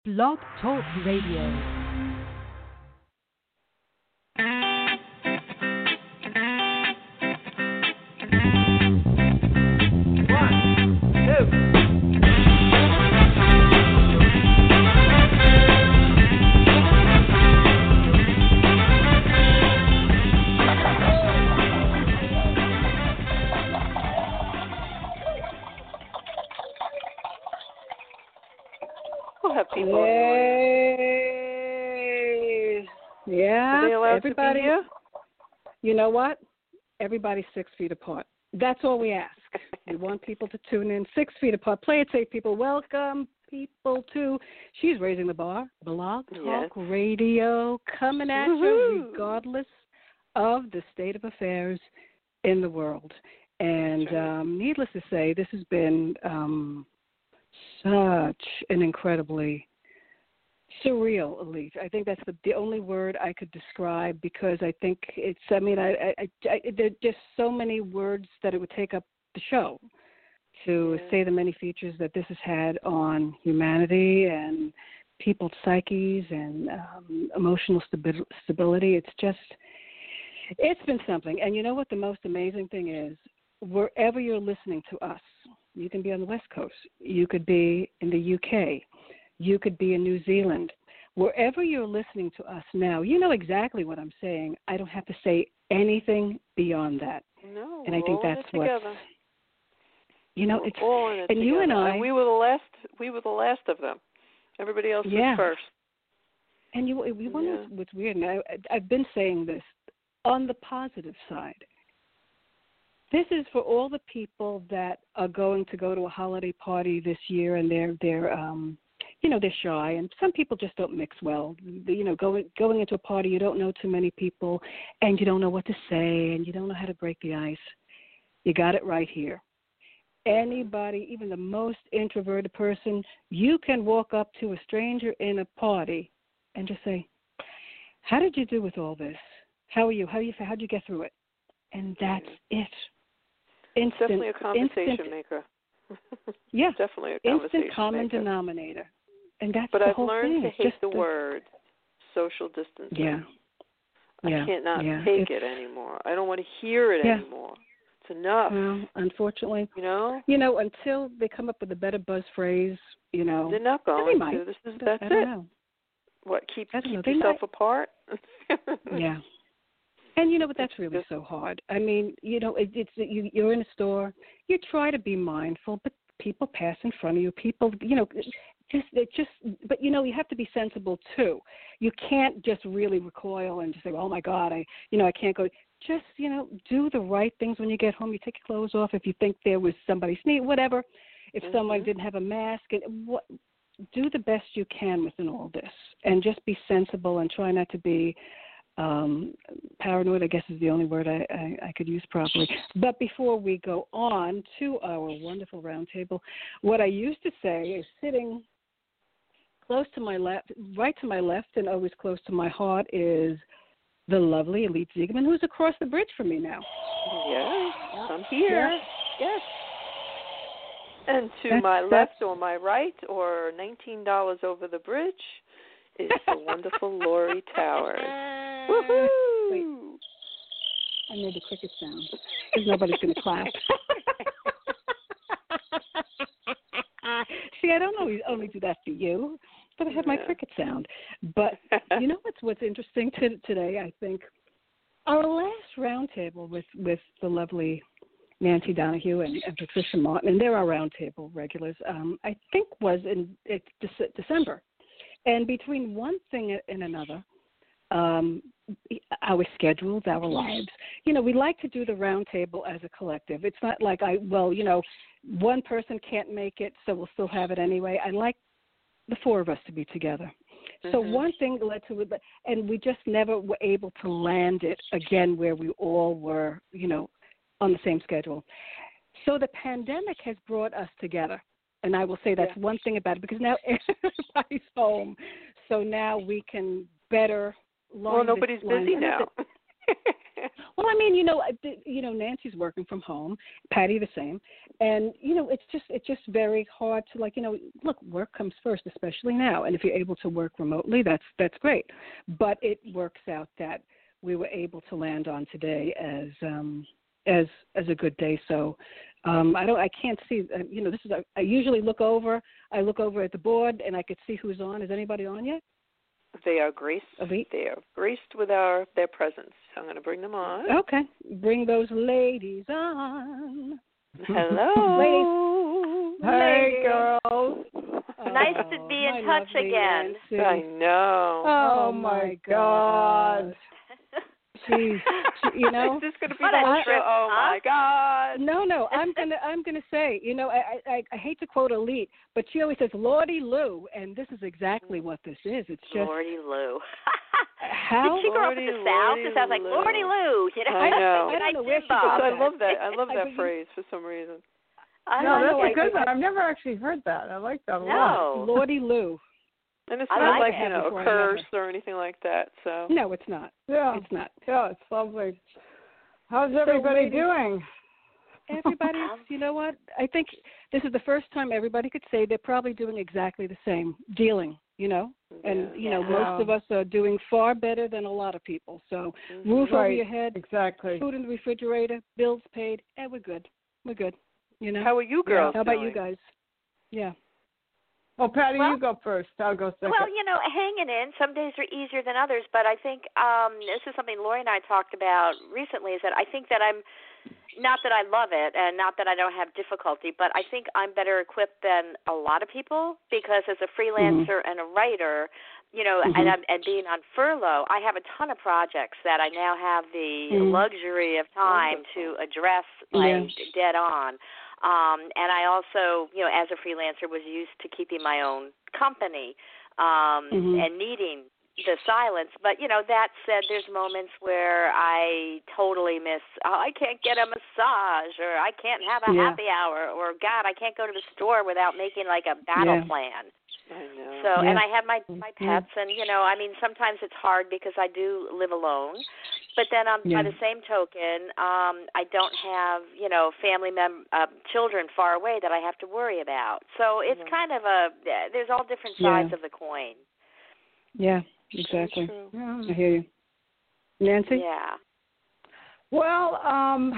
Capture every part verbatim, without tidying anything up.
Blog Talk Radio. We'll have people. Yay. Yeah, Are they allowed everybody. to be here? You know what? Everybody's six feet apart. That's all we ask. We want people to tune in six feet apart. Play it safe, people. Welcome, people, to She's Raising the Bar, Blog Talk Yes. Radio, coming at Woo-hoo. you regardless of the state of affairs in the world. And right. um, needless to say, this has been um, such an incredibly surreal, Elite. I think that's the, the only word I could describe, because I think it's, I mean, I, I, I, I, there are just so many words that it would take up the show to Yeah. say the many features that this has had on humanity and people's psyches and um, emotional stabi- stability. It's just, it's been something. And you know what the most amazing thing is? Wherever you're listening to us, you can be on the West Coast, you could be in the U K, you could be in New Zealand. Wherever you're listening to us now, you know exactly what I'm saying. I don't have to say anything beyond that. No, and I we're think all in that's it what, together. you know, We're it's, all in it and together. you and I, and we were the last. We were the last of them. Everybody else yeah. was first. And you, we want Yeah. to, what's weird, and I, I've been saying this, on the positive side, this is for all the people that are going to go to a holiday party this year, and they're they're um, you know, they're shy, and some people just don't mix well. You know, going going into a party, you don't know too many people, and you don't know what to say, and you don't know how to break the ice. You got it right here. Anybody, even the most introverted person, you can walk up to a stranger in a party and just say, "How did you do with all this? How are you? How you? How did you get through it?" And that's it. Instant, Definitely a conversation instant, maker. yeah, Definitely a conversation instant common maker. denominator, and that's But the I've whole learned thing. to It's hate just the word social distancing. Yeah, yeah, I can't not yeah. take it's, it anymore. I don't want to hear it yeah. anymore. It's enough. Well, unfortunately, you know, you know, until they come up with a better buzz phrase, you know, they're not and going they to. might. This is but that's I don't it. know. What keep I don't know. keep They yourself might. apart? Yeah. And you know what? That's It's really just- so hard. I mean, you know, it, it's you, you're in a store. You try to be mindful, but people pass in front of you. People, you know, just it just. But you know, you have to be sensible too. You can't just really recoil and just say, "Oh my God, I, you know, I can't go." Just, you know, do the right things when you get home. You take your clothes off if you think there was somebody sneezing, whatever. If mm-hmm. someone didn't have a mask, and what, do the best you can within all this, and just be sensible and try not to be. Um, paranoid, I guess, is the only word I, I, I could use properly. But before we go on to our wonderful roundtable, what I used to say is sitting close to my left, right to my left, and always close to my heart is the lovely Elite Ziegman, who's across the bridge from me now. Yes, I'm here. Yeah. Yes. And to That's, my that's, left or my right or nineteen dollars over the bridge is the wonderful Lori Towers. Woohoo! Wait. I made the cricket sound because nobody's going to clap. See, I don't always only do that for you, but I have my Yeah. cricket sound. But you know what's what's interesting to, today? I think our last roundtable with with the lovely Nancy Donahue and, and Patricia Martin, and they're our roundtable regulars. Um, I think was in it, December, and between one thing and another. Um, our schedules, our lives. You know, we like to do the roundtable as a collective. It's not like I, well, you know, one person can't make it, so we'll still have it anyway. I like the four of us to be together. Mm-hmm. So one thing led to it, and we just never were able to land it again where we all were, you know, on the same schedule. So the pandemic has brought us together. And I will say that's yeah. one thing about it, because now everybody's home. So now we can better Well, nobody's line busy now. well, I mean, you know, I- you know, Nancy's working from home, Patty the same, and you know, it's just it's just very hard to like, you know, look, work comes first, especially now, and if you're able to work remotely, that's that's great. But it works out that we were able to land on today as um, as as a good day. So um, I don't, I can't see, uh, you know, this is a, I usually look over, I look over at the board, and I could see who's on. Is anybody on yet? They are graced. Elite? They are graced with our their presence. I'm going to bring them on. Okay, bring those ladies on. Hello. Ladies. Hey, girls. Nice to be in touch again. Nancy. I know. Oh, Oh, my my God. Jeez, you know. Is this going to be What the a whole trip, show? Oh huh? my God. No, no, I'm gonna, I'm gonna say, you know, I, I, I hate to quote Elite, but she always says "Lordy Lou," and this is exactly what this is. It's just Lordy Lou. how. Did she grow up Lordy, in the South? Lordy It sounds like Lou. Lordy Lou. You know? I know. I don't know where she Because got I that. love that. I love I- that I- phrase for some reason. I No, don't that's know. a good I- one. I've never actually heard that. I like that a lot. No. Lordy Lou. And it's I not like like, it. you know, Before a I never- curse or anything like that. So No, it's not. Yeah, It's not. yeah, it's lovely. How's everybody ladies- doing? Everybody's, you know what? I think this is the first time everybody could say they're probably doing exactly the same, dealing, you know? And, yeah. you know, Yeah. most of us are doing far better than a lot of people. So Mhm. roof over Right. your head, Exactly. food in the refrigerator, bills paid, and we're good. We're good, you know? How are you girls How about doing? you guys? Yeah. Well, Patty, Well- you go first. I'll go second. Well, you know, hanging in. Some days are easier than others, but I think um, this is something Lori and I talked about recently. Is that I think that I'm not that I love it, and not that I don't have difficulty, but I think I'm better equipped than a lot of people because as a freelancer and a writer, you know, Mhm. and I'm, and being on furlough, I have a ton of projects that I now have the Mhm. luxury of time to address like Yeah. dead on. Um, and I also, you know, as a freelancer, was used to keeping my own company um, Mhm. and needing the silence. But, you know, that said, there's moments where I totally miss, oh, I can't get a massage, or I can't have a Yeah. happy hour, or, God, I can't go to the store without making, like, a battle Yeah. plan. I know. So, Yeah. and I have my my Yeah. pets, and you know, I mean, sometimes it's hard because I do live alone. But then, um, Yeah. by the same token, um, I don't have you know family mem uh, children far away that I have to worry about. So it's Right. kind of a there's all different Yeah. sides of the coin. Yeah, exactly. True. Yeah. I hear you. Nancy? Yeah. Well, um,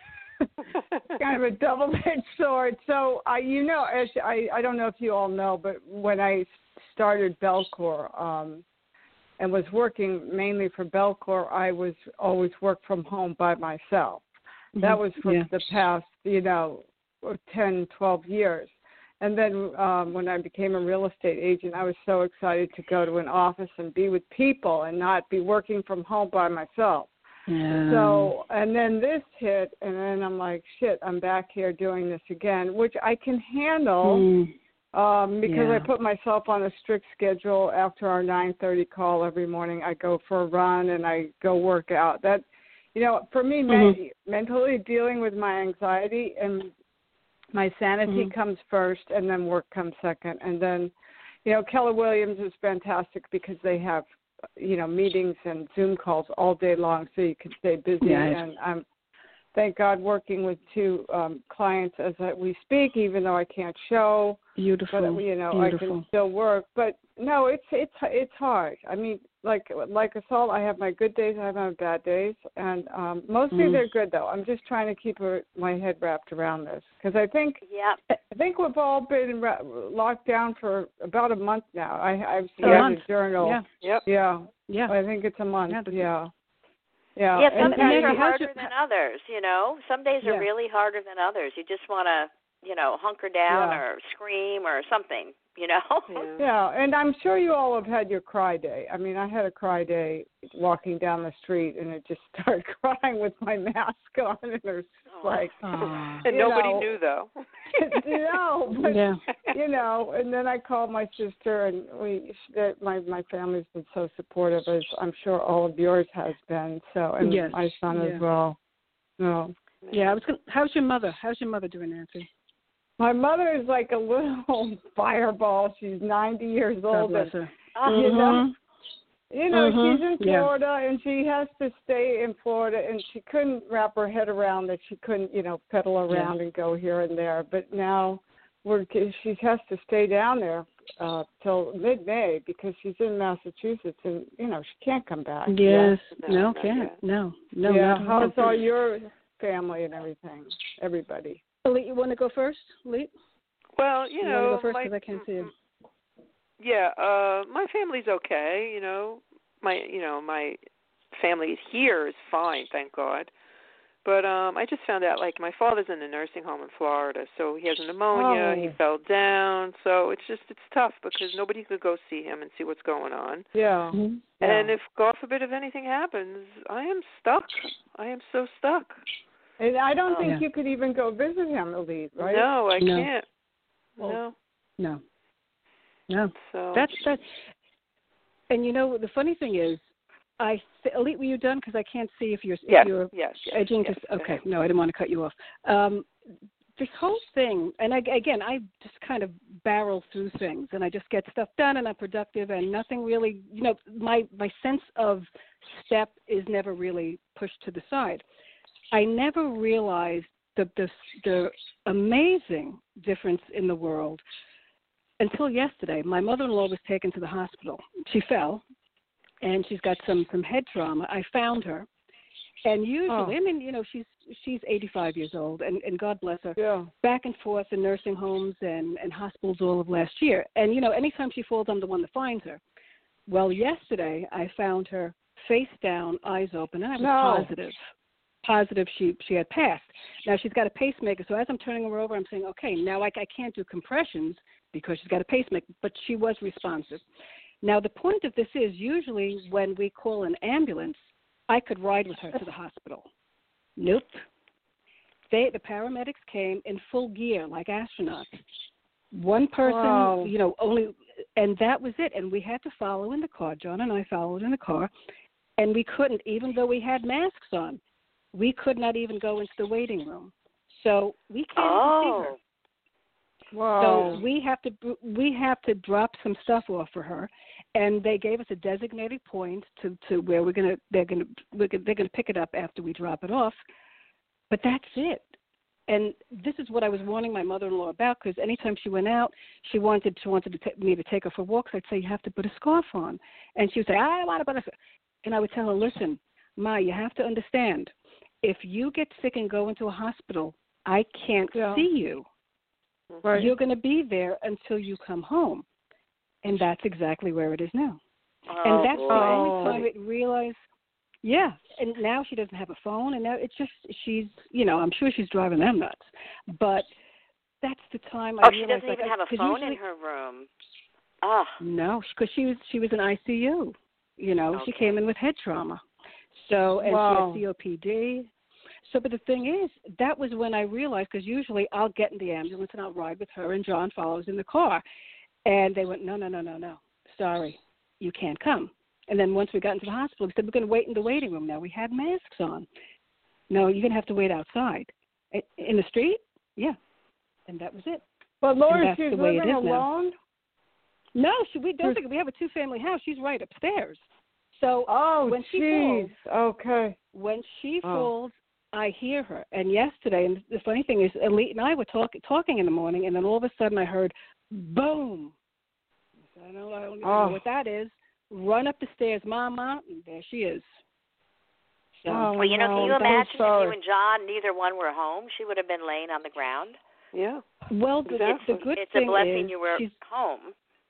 kind of a double-edged sword. So, I, you know, as I, I don't know if you all know, but when I started Belcor um, and was working mainly for Belcor, I was always work from home by myself. That was for Yeah. the past, you know, ten, twelve years. And then um, when I became a real estate agent, I was so excited to go to an office and be with people and not be working from home by myself. Yeah. So, and then this hit, and then I'm like, shit, I'm back here doing this again, which I can handle Mm. um, because I Yeah. put myself on a strict schedule. After our nine thirty call every morning, I go for a run and I go work out. That, you know, for me, Mhm. men- mentally dealing with my anxiety and my sanity Mhm. comes first, and then work comes second. And then, you know, Keller Williams is fantastic because they have, you know, meetings and Zoom calls all day long, so you can stay busy. Yeah. And I'm, thank God, working with two um, clients as I, we speak, even though I can't show. Beautiful. But you know, Beautiful. I can still work. But no, it's it's it's hard. I mean, like like us all, I have my good days, I have my bad days, and um, mostly Mm. they're good though. I'm just trying to keep a, my head wrapped around this because I think Yep. I think we've all been ra- locked down for about a month now. I, I've started month. a journal. Yeah. Yep. Yeah. Yeah. I think it's a month. Yeah, that's- Yeah. Yeah. Yeah, And- some and days maybe- are how's harder your- than others, you know. Some days Yeah. are really harder than others. You just want to, you know, hunker down Yeah. or scream or something, you know. Yeah. Yeah, and I'm sure you all have had your cry day. I mean, I had a cry day walking down the street, and it just started crying with my mask on, and it was Oh. like, Aw. And you nobody know, knew though. no, but Yeah. you know, and then I called my sister, and we, that my my family's been so supportive, as I'm sure all of yours has been. So, and Yes, my son yeah. as well. No, Yeah, I was gonna, how's your mother? How's your mother doing, Nancy? my mother is like a little fireball. She's ninety years God old, bless and her. Oh, you know, Mhm. You know, Mhm, she's in yeah. Florida, and she has to stay in Florida, and she couldn't wrap her head around that she couldn't, you know, pedal around and go here and there. But now we're she has to stay down there uh, till mid-May because she's in Massachusetts, and you know she can't come back. Yes. No, No, not can't. yet. No. No. yeah. Not at all. How's all your family and everything? Everybody. Elite, you want to go first? Elite? Well, you You know, want to go first my, because I can't see you. yeah, uh, my family's okay. You know, my you know my family here is fine, thank God. But um, I just found out, like, my father's in a nursing home in Florida, so he has pneumonia. Oh. He fell down, so it's just it's tough because nobody could go see him and see what's going on. Yeah. Mhm. And if God forbid if anything happens, I am stuck. I am so stuck. And I don't Oh. think Yeah. you could even go visit him, Elise, right? No, I No. can't. Oh. No. No. No. So That's that. And you know, the funny thing is, I th- Elite, were you done? Because I can't see if you're yes, if you're yes, yes, edging. yes, to, go okay, ahead. no, I didn't want to cut you off. Um, this whole thing, and I, again, I just kind of barrel through things, and I just get stuff done, and I'm productive, and nothing really, you know, my my sense of step is never really pushed to the side. I never realized the the, the amazing difference in the world until yesterday. My mother-in-law was taken to the hospital. She fell, and she's got some, some head trauma. I found her. And usually, Oh. I mean, you know, she's she's eighty-five years old, and, and God bless her, Yeah. back and forth in nursing homes and, and hospitals all of last year. And, you know, anytime she falls, I'm the one that finds her. Well, yesterday, I found her face down, eyes open, and I was No. positive. Positive she she had passed. Now she's got a pacemaker, so as I'm turning her over, I'm saying, okay, now I, I can't do compressions because she's got a pacemaker, but she was responsive. Now the point of this is usually when we call an ambulance, I could ride with her to the hospital. Nope. They the paramedics came in full gear like astronauts. One person, Wow. you know, only, and that was it. And we had to follow in the car. John and I followed in the car, and we couldn't, even though we had masks on. We could not even go into the waiting room, so we can't Oh. even see her. Wow. So we have to we have to drop some stuff off for her, and they gave us a designated point to, to where we're gonna they're gonna we're gonna, they're gonna pick it up after we drop it off. But that's it. And this is what I was warning my mother-in-law about, because anytime she went out, she wanted she wanted to t- me to take her for walks. I'd say you have to put a scarf on, and she would say I don't want to put a scarf. And I would tell her, listen, Ma, you have to understand. If you get sick and go into a hospital, I can't Yeah. see you. Right. You're going to be there until you come home. And that's exactly where it is now. Oh, and that's the boy. only time it realized, yeah. And now she doesn't have a phone, and now it's just, she's, you know, I'm sure she's driving them nuts. But that's the time I Oh, she realized. doesn't even like, have a 'cause phone usually, in her room. Oh. No, because she was, she was in I C U. You know, she Okay. came in with head trauma. So, and Wow. she had C O P D. So, but the thing is, that was when I realized, because usually I'll get in the ambulance and I'll ride with her, and John follows in the car. And they went, no, no, no, no, no. Sorry, you can't come. And then once we got into the hospital, we said, we're going to wait in the waiting room now. We had masks on. No, you're going to have to wait outside. In the street? Yeah. And that was it. But Laura, that's she's the way it living is now. alone? No, she, we don't think we have a two-family house. She's right upstairs. So Oh, when she jeez. falls, Okay. when she Oh. falls, I hear her. And yesterday, and the funny thing is, Elite and I were talk, talking in the morning, and then all of a sudden I heard, boom. I don't, I don't Oh. know what that is. Run up the stairs, Mama, and there she is. So, Oh, Well, you know, no, can you I'm imagine if sorry. you and John, neither one were home? She would have been laying on the ground. Yeah. well, the, Exactly. the good It's thing a blessing is you were she's home.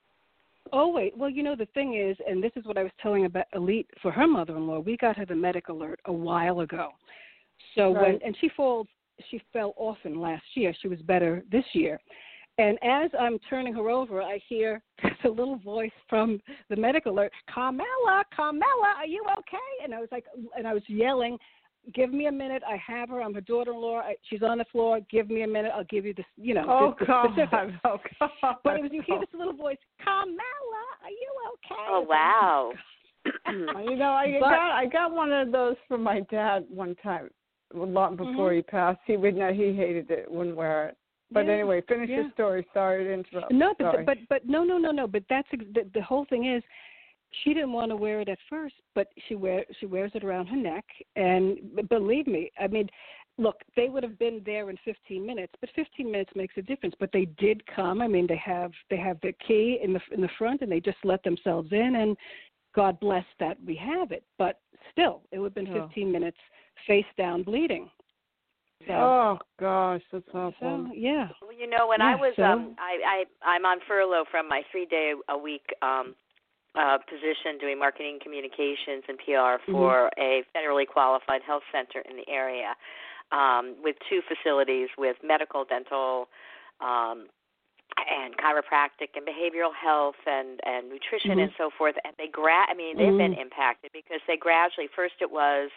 Oh, wait. Well, you know, the thing is, and this is what I was telling about Elite for her mother-in-law, we got her the medic alert a while ago. So Right. when, and she falls, she fell often last year. She was better this year. And as I'm turning her over, I hear a little voice from the medic alert, Carmela, Carmela, are you okay? And I was like, and I was yelling, give me a minute. I have her. I'm her daughter-in-law. I, she's on the floor. Give me a minute. I'll give you this, you know, Oh, the, the God. specifics. Oh, God. But it was, you hear this little voice, Carmela, are you okay? Oh, wow. You know, I But- got I got one of those from my dad one time, a lot before Mhm. he passed. He would not. He hated it. Wouldn't wear it. But Yeah, anyway, finish yeah. your story. Sorry to interrupt. No, but Sorry. but but no no no no. But that's ex- the, the whole thing is, she didn't want to wear it at first, but she wear she wears it around her neck. And believe me, I mean, look, they would have been there in fifteen minutes, but fifteen minutes makes a difference. But they did come. I mean, they have they have their key in the in the front, and they just let themselves in. And God bless that we have it. But still, it would have been fifteen oh. minutes face down bleeding. So, oh gosh, that's awful. So, yeah. Well, you know, when yeah, I was so, um, I, I I'm on furlough from my three day a week um, uh, position doing marketing, communications, and P R for mm-hmm. a federally qualified health center in the area, um, with two facilities with medical, dental, um, and chiropractic, and behavioral health, and and nutrition, mm-hmm. and so forth. And they gra- I mean, they've mm-hmm. been impacted because they gradually. First, it was.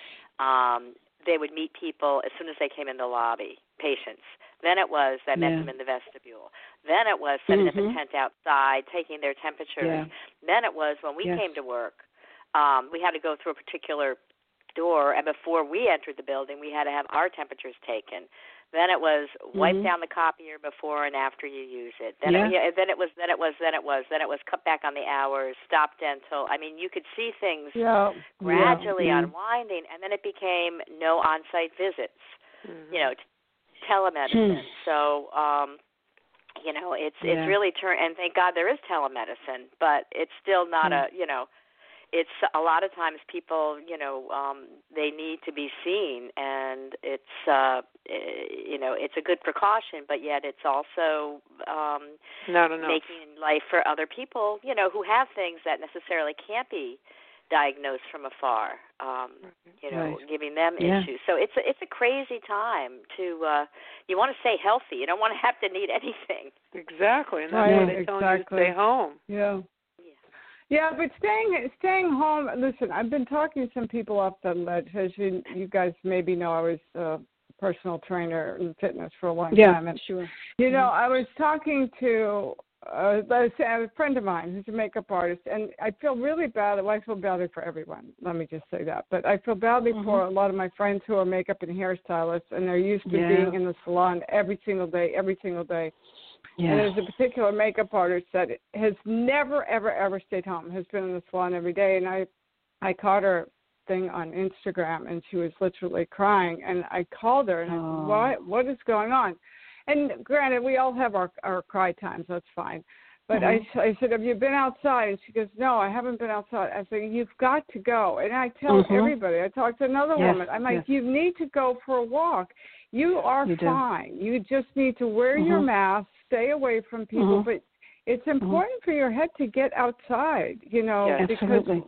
Um, They would meet people as soon as they came in the lobby, patients. Then it was I met yeah. them in the vestibule. Then it was setting mm-hmm. up a tent outside, taking their temperatures. Yeah. Then it was when we yes. came to work, um, we had to go through a particular door, and before we entered the building, we had to have our temperatures taken. Then it was wipe mm-hmm. down the copier before and after you use it. Then yeah. it, yeah, then it was then it was then it was then it was cut back on the hours, stop dental. I mean, you could see things yeah. gradually yeah. unwinding, and then it became no on-site visits. Mm-hmm. You know, t- telemedicine. Mm. So, um, you know, it's yeah. it's really turned. And thank God there is telemedicine, but it's still not mm. a you know. It's a lot of times people, you know, um, they need to be seen, and it's, uh, you know, it's a good precaution, but yet it's also um, Not enough. making life for other people, you know, who have things that necessarily can't be diagnosed from afar, um, you know, right. giving them yeah. issues. So it's a, it's a crazy time to, uh, you want to stay healthy. You don't want to have to need anything. Exactly, and that's right. why they tell you to stay home. Yeah. Yeah, but staying staying home. Listen, I've been talking to some people off the ledge. As you you guys maybe know, I was a personal trainer in fitness for a long yeah, time. And, sure. You know, I was talking to uh, a friend of mine who's a makeup artist, and I feel really bad. Well, I feel badly for everyone. Let me just say that. But I feel badly mm-hmm. for a lot of my friends who are makeup and hairstylists, and they're used to yeah. being in the salon every single day, every single day. Yeah. And there's a particular makeup artist that has never, ever, ever stayed home, has been in the salon every day. And I I caught her thing on Instagram, and she was literally crying. And I called her, and I said, what, what is going on? And granted, we all have our, our cry times. That's fine. But mm-hmm. I, I said, have you been outside? And she goes, no, I haven't been outside. I said, you've got to go. And I tell mm-hmm. everybody. I talked to another yes. woman. I'm like, yes. you need to go for a walk. You are you fine. You just need to wear mm-hmm. your mask. Stay away from people, mm-hmm. but it's important mm-hmm. for your head to get outside, you know, yeah, because absolutely.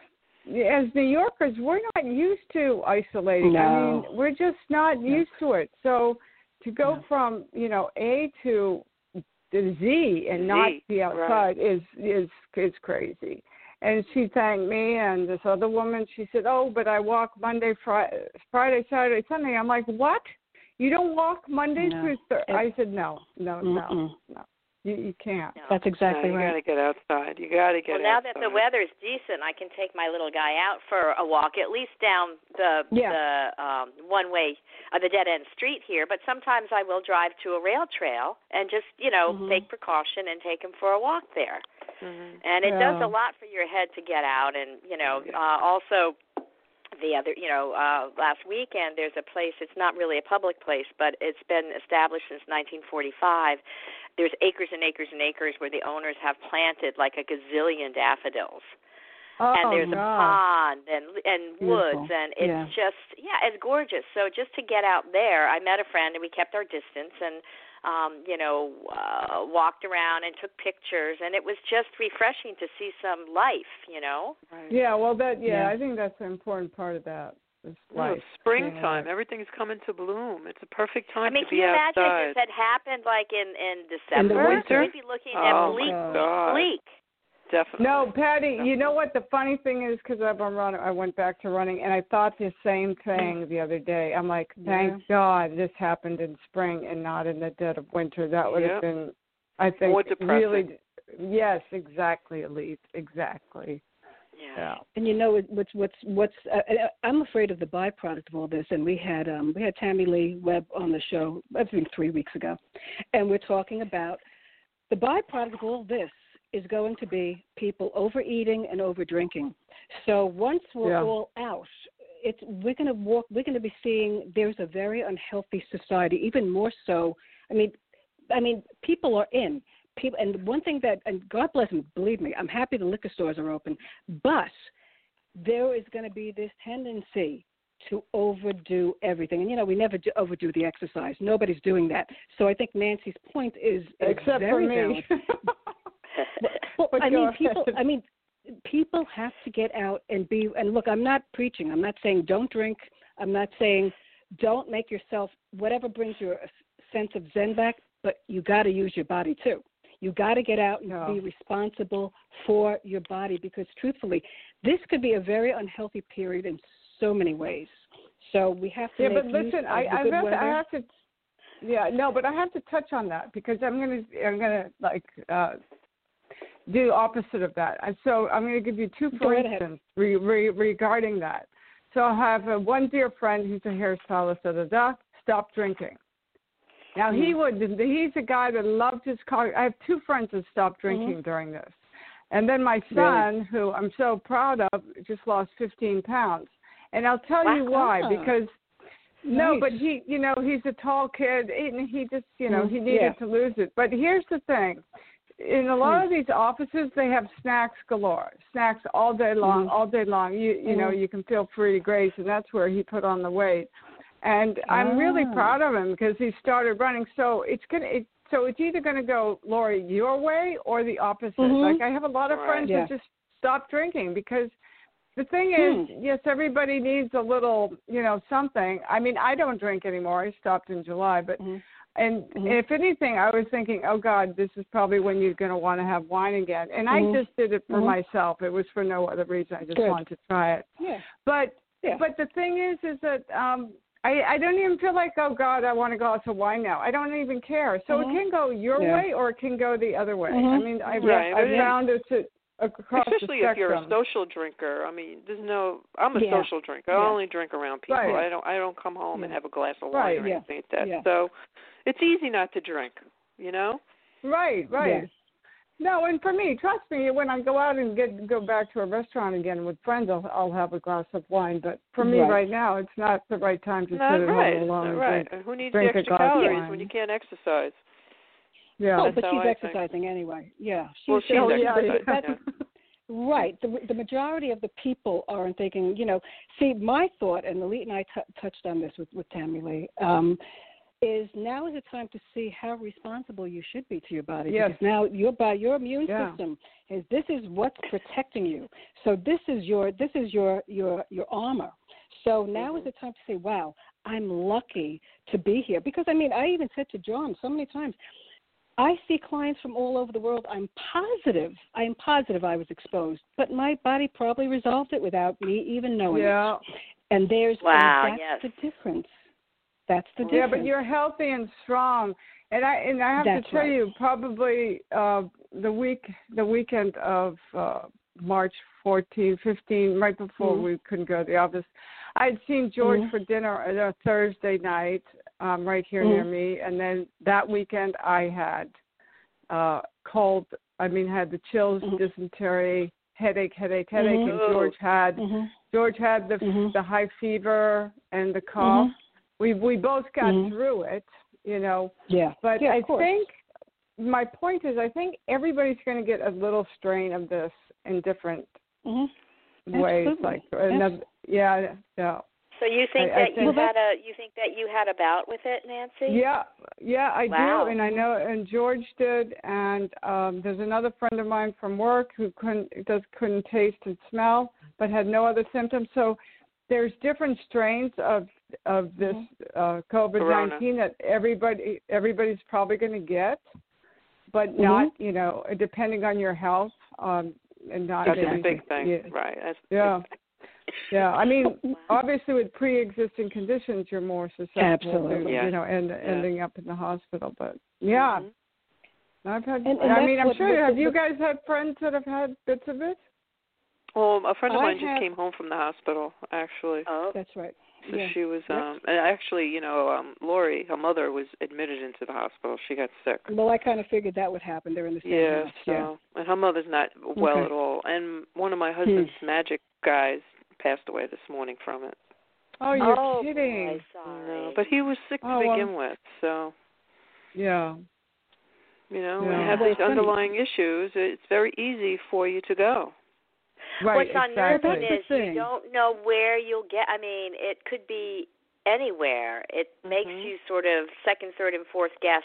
as New Yorkers, we're not used to isolating. No. I mean, we're just not no. used to it. So to go no. from, you know, A to the Z and Z, not be outside right. is, is, is crazy. And she thanked me, and this other woman, she said, oh, but I walk Monday, Friday, Friday, Saturday, Sunday. I'm like, what? You don't walk Monday no. through Thursday? I said, no, no, Mm-mm. no, no. You, you can't. No. That's exactly no, you right. You got to get outside. You got to get well, outside. Well, now that the weather's decent, I can take my little guy out for a walk, at least down the yeah. the um, one-way, uh, the dead-end street here. But sometimes I will drive to a rail trail and just, you know, mm-hmm. take precaution and take him for a walk there. Mm-hmm. And it yeah. does a lot for your head to get out. And, you know, uh, also the other, you know, uh, last weekend there's a place, it's not really a public place, but it's been established since nineteen forty-five. There's acres and acres and acres where the owners have planted like a gazillion daffodils. Oh, and there's God. a pond and and Beautiful. woods, and it's yeah. just, yeah, it's gorgeous. So just to get out there, I met a friend, and we kept our distance, and, um, you know, uh, walked around and took pictures, and it was just refreshing to see some life, you know? Right. Yeah, well, that, yeah, yeah, I think that's an important part of that. Is No, life. springtime. Yeah. Everything's coming to bloom. It's a perfect time I mean, to can be you imagine outside. if this had happened, like, in, in December? In the winter? We'd be looking oh, at bleak, my bleak, God. bleak. Definitely. No, Patty, Definitely. you know what the funny thing is, because I've been running, I went back to running, and I thought the same thing the other day. I'm like, thank yeah. God this happened in spring and not in the dead of winter. That would yep. have been, I think, More depressing. really, yes, exactly, Elise, exactly. Yeah. Yeah. And you know what's what's what's uh, I'm afraid of the byproduct of all this. And we had um, we had Tammy Lee Webb on the show, I think three weeks ago, and we're talking about the byproduct of all this is going to be people overeating and overdrinking. So once we're Yeah. all out, it's we're going to walk. We're going to be seeing there's a very unhealthy society, even more so. I mean, I mean, people are in people, and one thing that, and God bless them, believe me, I'm happy the liquor stores are open, but there is going to be this tendency to overdo everything. And, you know, we never do overdo the exercise. Nobody's doing that. So I think Nancy's point is, is Except very for me. valid. Well, But I go mean, people, ahead. I mean, people have to get out and be, and look, I'm not preaching. I'm not saying don't drink. I'm not saying don't make yourself, whatever brings your sense of zen back, but you got to use your body too. You got to get out and No. be responsible for your body, because truthfully, this could be a very unhealthy period in so many ways. So we have to Yeah, make but use listen, of I, the I good have to, weather. I have to, yeah, no, but I have to touch on that because I'm gonna, I'm gonna like uh, do opposite of that. And so I'm gonna give you two, for Go right ahead. instance, re, re, regarding that. So I have a, one dear friend who's a hairstylist. Da da da. Stop drinking. Now he would. He's a guy that loved his coffee. I have two friends that stopped drinking Mm-hmm. during this, and then my son, who I'm so proud of, just lost fifteen pounds. And I'll tell you why, Wow. because no, Nice. but he, you know, he's a tall kid, and he just, you know, Mm, he needed yeah. to lose it. But here's the thing: in a lot of these offices, they have snacks galore, snacks all day long, Mm. all day long. You, you know, Mm. you can feel free to graze, and that's where he put on the weight. And I'm really Ah. proud of him because he started running. So it's gonna, it, so it's either gonna go, Lori, your way or the opposite. Mhm. Like I have a lot of Right. friends Yeah. that just stop drinking because. The thing is, Hmm. yes, everybody needs a little, you know, something. I mean, I don't drink anymore. I stopped in July, but Mhm. and Mhm. if anything, I was thinking, oh God, this is probably when you're going to want to have wine again. And Mhm. I just did it for Mhm. myself. It was for no other reason. I just Good. wanted to try it. Yeah. But Yeah. but the thing is, is that um, I I don't even feel like, oh God, I want to go out to wine now. I don't even care. So Mhm. it can go your Yeah. way or it can go the other way. Mhm. I mean, I Right, I but it- found it to across Especially the if you're a spectrum. social drinker. I mean, there's no. I'm a Yeah. social drinker. I Yeah. only drink around people. Right. I don't. I don't come home and Yeah. have a glass of wine Right. or Yeah. anything like that. Yeah. So, it's easy not to drink. You know. Right, right. Yeah. No, and for me, trust me, when I go out and get go back to a restaurant again with friends, I'll I'll have a glass of wine. But for me Right. right now, it's not the right time to Not sit at right. home It's alone not and right. drink. Who needs drink the a extra glass of calories wine. when you can't exercise? Yeah. Oh, That's but how she's I think. exercising anyway. Yeah. She's, Well, she's Oh, yeah, exercising. yeah. yeah. Right. The, the majority of the people aren't thinking, you know, see, my thought, and Elite and I t- touched on this with, with Tammy Lee, um, is now is the time to see how responsible you should be to your body. Yes. Because now your body, your immune Yeah. system is, this is what's protecting you. So this is your, this is your, your, your armor. So now Mm-hmm. is the time to say, wow, I'm lucky to be here. Because, I mean, I even said to John so many times, I see clients from all over the world. I'm positive, I am positive I was exposed, but my body probably resolved it without me even knowing Yeah. it. And there's Wow, and that's yes. the difference. That's the Yeah, difference. but you're healthy and strong, and I and I have That's to tell right. you, probably uh, the week the weekend of uh, March fourteenth, fifteenth, right before Mhm. we couldn't go to the office, I had seen George Mhm. for dinner on a Thursday night, um, right here Mhm. near me, and then that weekend I had uh, cold. I mean, had the chills, Mhm. dysentery, headache, headache, headache, Mhm. and George had Mhm. George had the Mhm. the high fever and the cough. Mhm. We we both got Mhm. through it, you know. Yeah. But yeah, I of course. think my point is, I think everybody's going to get a little strain of this in different Mhm. ways. Absolutely. Like another, yeah, yeah, So you think I- I that you think- had a you think that you had a bout with it, Nancy? yeah, yeah. I Wow. do, and I know, and George did, and um, there's another friend of mine from work who couldn't does couldn't taste and smell, but had no other symptoms. So there's different strains of of this uh, COVID nineteen that everybody everybody's probably going to get, but not, you know, depending on your health, um, and not That's maybe, a big thing, yeah, right? That's yeah. Yeah, I mean, obviously with pre-existing conditions, you're more susceptible Absolutely. to, Yeah. you know, end, Yeah. ending up in the hospital. But yeah, Mhm. I've had. And- and I that's mean, I'm what- sure. what- Have you what- guys had friends that have had bits of it? Well, a friend of I mine just have- came home from the hospital, actually. Oh. That's right. So Yeah. she was, Yep. um, and actually, you know, um, Lori, her mother, was admitted into the hospital. She got sick. Well, I kind of figured that would happen. They're in the same Yeah, house. so, Yeah. and her mother's not well Okay. at all. And one of my husband's magic guys passed away this morning from it. Oh, you're oh, kidding. boy, sorry. No, but he was sick to Oh, well. begin with, so. Yeah. You know, when Yeah. you have Well, these it's funny. underlying issues, it's very easy for you to go. Right, What's unnerving exactly. That's is the you thing. don't know where you'll get. I mean, it could be anywhere. It makes Mhm. you sort of second, third, and fourth guess.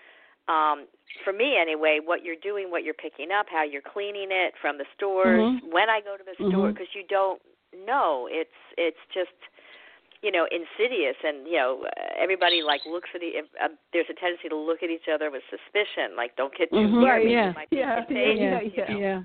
Um, for me, anyway, what you're doing, what you're picking up, how you're cleaning it from the stores. Mhm. When I go to the store, Mhm. because you don't know. It's it's just you know insidious, and you know everybody like looks at the. Uh, there's a tendency to look at each other with suspicion. Like, don't get too Mhm. near Right, me. yeah. You might be Yeah, contagious. yeah, you yeah. know. Yeah.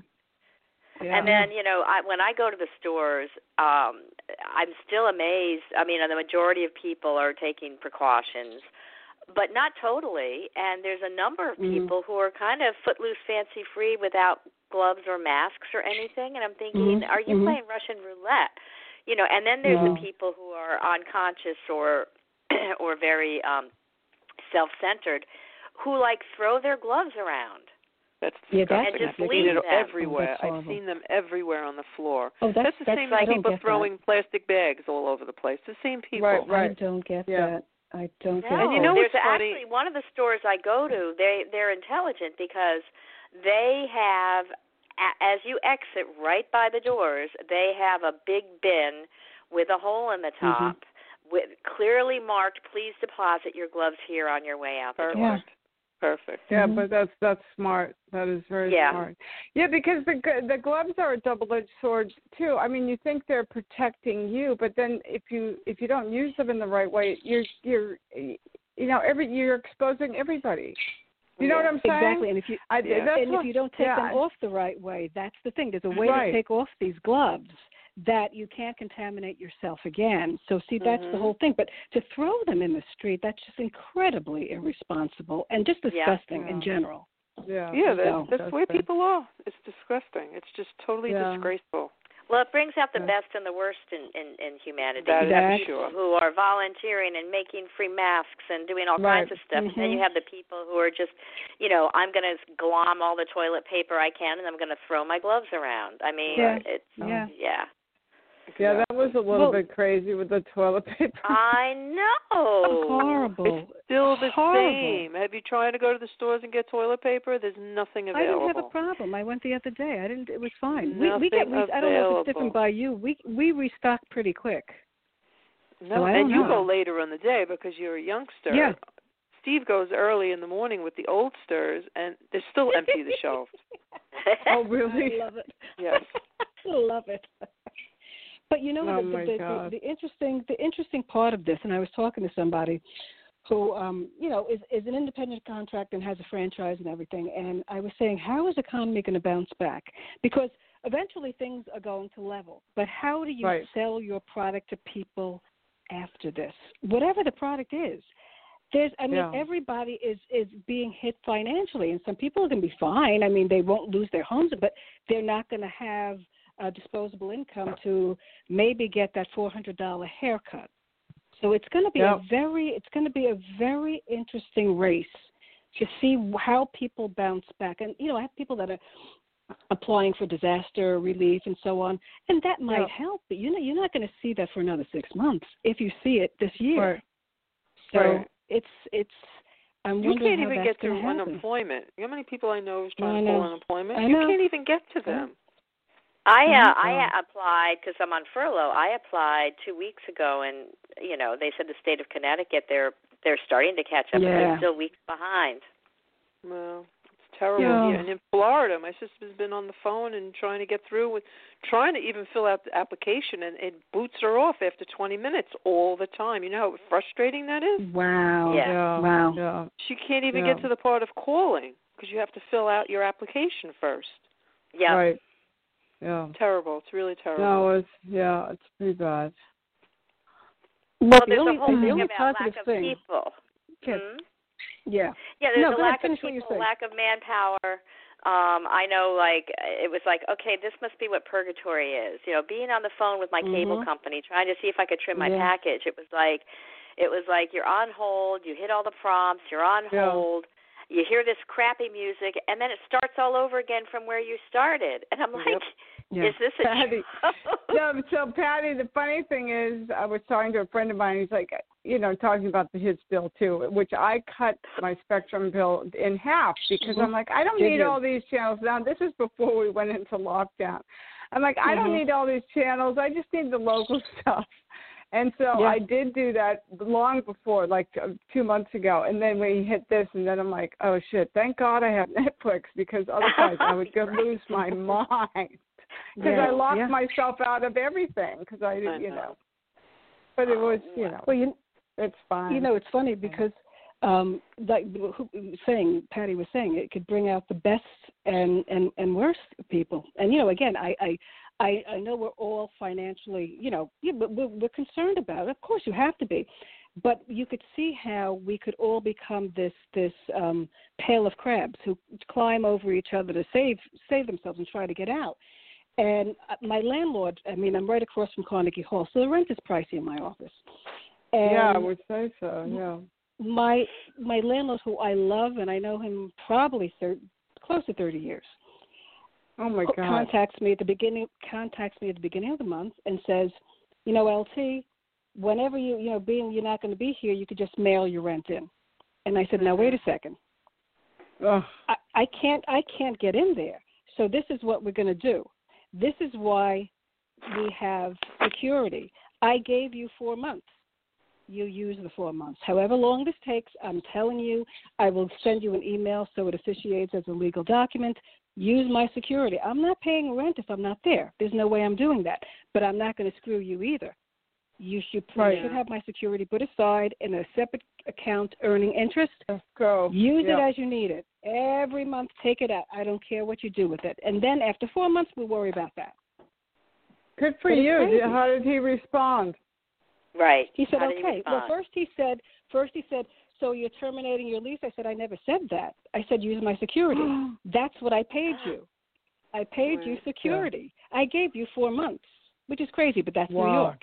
Yeah. And then, you know, I, when I go to the stores, um, I'm still amazed. I mean, the majority of people are taking precautions, but not totally. And there's a number of Mhm. people who are kind of footloose, fancy-free without gloves or masks or anything. And I'm thinking, Mhm. are you Mhm. playing Russian roulette? You know, and then there's Yeah. the people who are unconscious or or very um, self-centered who, like, throw their gloves around. That's Yeah, disgusting. that's And just I've leave seen it them. everywhere. Oh, that's I've horrible. seen them everywhere on the floor. Oh, that's That's the that's, same I as don't people get throwing plastic bags all over the place. The same people. Right, that. I don't get Yeah. that. I don't No, get And you that. know there's what's funny? actually one of the stores I go to. They they're intelligent because they have, a- as you exit right by the doors, they have a big bin with a hole in the top, with clearly marked, "Please deposit your gloves here on your way out the Perfect. door." Yeah. Perfect. Yeah, Mhm. but that's that's smart. That is very Yeah. smart. Yeah, because the g- the gloves are a double-edged sword too. I mean, you think they're protecting you, but then if you if you don't use them in the right way, you're you're you know every you're exposing everybody. You know Yeah. what I'm saying? Exactly, and if you I, Yeah. that's and what, if you don't take yeah, them off the right way, that's the thing. There's a way Right. to take off these gloves that you can't contaminate yourself again. So see, that's the Mhm. whole thing. But to throw them in the street, that's just incredibly irresponsible and just disgusting Yeah. in general. Yeah, Yeah, that's, So- that's the way disgusting. people are. It's disgusting. It's just totally Yeah. disgraceful. Well, it brings out the Yeah. best and the worst in, in, in humanity. That You is have That's- people sure. who are volunteering and making free masks and doing all Right. kinds of stuff. And then Mhm. you have the people who are just, you know, I'm going to glom all the toilet paper I can and I'm going to throw my gloves around. I mean, Yeah. it's, Yeah. yeah. Yeah, that was a little Well- bit crazy with the toilet paper. I know. Horrible. It's still the Horrible. same. Have you tried to go to the stores and get toilet paper? There's nothing I available. didn't have a problem. I went the other day. I didn't. It was fine. We we get. Nothing We, I don't know if available. it's different by you. We we restock pretty quick. No, So I and don't you know. go later in the day because you're a youngster. Yeah. Steve goes early in the morning with the old stirs, and they're still empty, the shelves. Oh, really? I love it. Yes. I love it. But you know Oh, the, my the, the, God. the interesting the interesting part of this, and I was talking to somebody who um, you know is is an independent contractor and has a franchise and everything, and I was saying, how is the economy going to bounce back? Because eventually things are going to level, but how do you Right. sell your product to people after this, whatever the product is? There's, I mean, Yeah. everybody is is being hit financially, and some people are going to be fine. I mean, they won't lose their homes, but they're not going to have uh, disposable income to maybe get that four hundred dollar haircut. So it's going to be Yep. a very, it's going to be a very interesting race to see how people bounce back. And you know, I have people that are applying for disaster relief and so on, and that might Yep. help. But you know, you're not going to see that for another six months if you see it this year. Right. So Right. it's it's. I'm You wondering can't how even that's get through gonna happen. unemployment. You know how many people I know is I trying to know. pull unemployment? I You know. can't even get to them. I uh, Mhm. I applied because I'm on furlough. I applied two weeks ago, and you know they said the state of Connecticut they're they're starting to catch up, but Yeah. they're still weeks behind. Well, it's terrible Yeah. here. And in Florida, my sister's been on the phone and trying to get through with, trying to even fill out the application, and it boots her off after twenty minutes all the time. You know how frustrating that is? Wow. Yeah. Yeah. Wow. Yeah. She can't even Yeah. get to the part of calling because you have to fill out your application first. Yeah. Right. Yeah. Terrible. It's really terrible. No, it's yeah, it's pretty bad. Well, Well, the there's only, a whole the thing only about positive lack of thing. people. Yes. Hmm? Yeah. Yeah, there's No, a go ahead, lack of finish what you're people, saying. lack of manpower. Um, I know, like, it was like, okay, this must be what purgatory is. You know, being on the phone with my mm-hmm. cable company, trying to see if I could trim my yeah. package. It was like, it was like you're on hold, you hit all the prompts, you're on yeah. hold, you hear this crappy music, and then it starts all over again from where you started. And I'm like, yep. yeah. is this a Patty. show? so, so, Patty, the funny thing is, I was talking to a friend of mine. He's like, you know, talking about the his bill too, which I cut my Spectrum bill in half because mm-hmm. I'm like, I don't Did need you? all these channels now. This is before we went into lockdown. I'm like, I mm-hmm. don't need all these channels. I just need the local stuff. And so yeah. I did do that long before, like uh, two months ago. And then we hit this, and then I'm like, oh, shit, thank God I have Netflix because otherwise I would go lose my mind. Because yeah. I locked yeah. myself out of everything because I, I you know. know. But it was, you know, well, you, it's fine. You know, it's funny because, um, like who, saying, Patty was saying, it could bring out the best and, and, and worst people. And, you know, again, I, I, I, I know we're all financially, you know, yeah, but we're, we're concerned about it. Of course, you have to be. But you could see how we could all become this this um, pail of crabs who climb over each other to save save themselves and try to get out. And my landlord, I mean, I'm right across from Carnegie Hall, so the rent is pricey in my office. And yeah, I would say so, yeah. My my landlord, who I love, and I know him probably thir- close to thirty years, oh my God, contacts me at the beginning. Contacts me at the beginning of the month and says, you know, L T, whenever you you know, being you're not going to be here, you could just mail your rent in. And I said, now wait a second, Ugh. I, I can't I can't get in there. So this is what we're going to do. This is why we have security. I gave you four months. You use the four months. However long this takes, I'm telling you, I will send you an email so it officiates as a legal document. Use my security. I'm not paying rent if I'm not there. There's no way I'm doing that. But I'm not going to screw you either. You should, right. you should have my security put aside in a separate account earning interest. Let's go. Use yep. it as you need it. Every month, take it out. I don't care what you do with it. And then after four months, we'll worry about that. Good for but you. How did he respond? Right. He said, How okay. Well, first he said, first he said, so you're terminating your lease? I said, I never said that. I said, use my security. That's what I paid you. I paid right. you security. Yeah. I gave you four months, which is crazy, but that's wow. New York.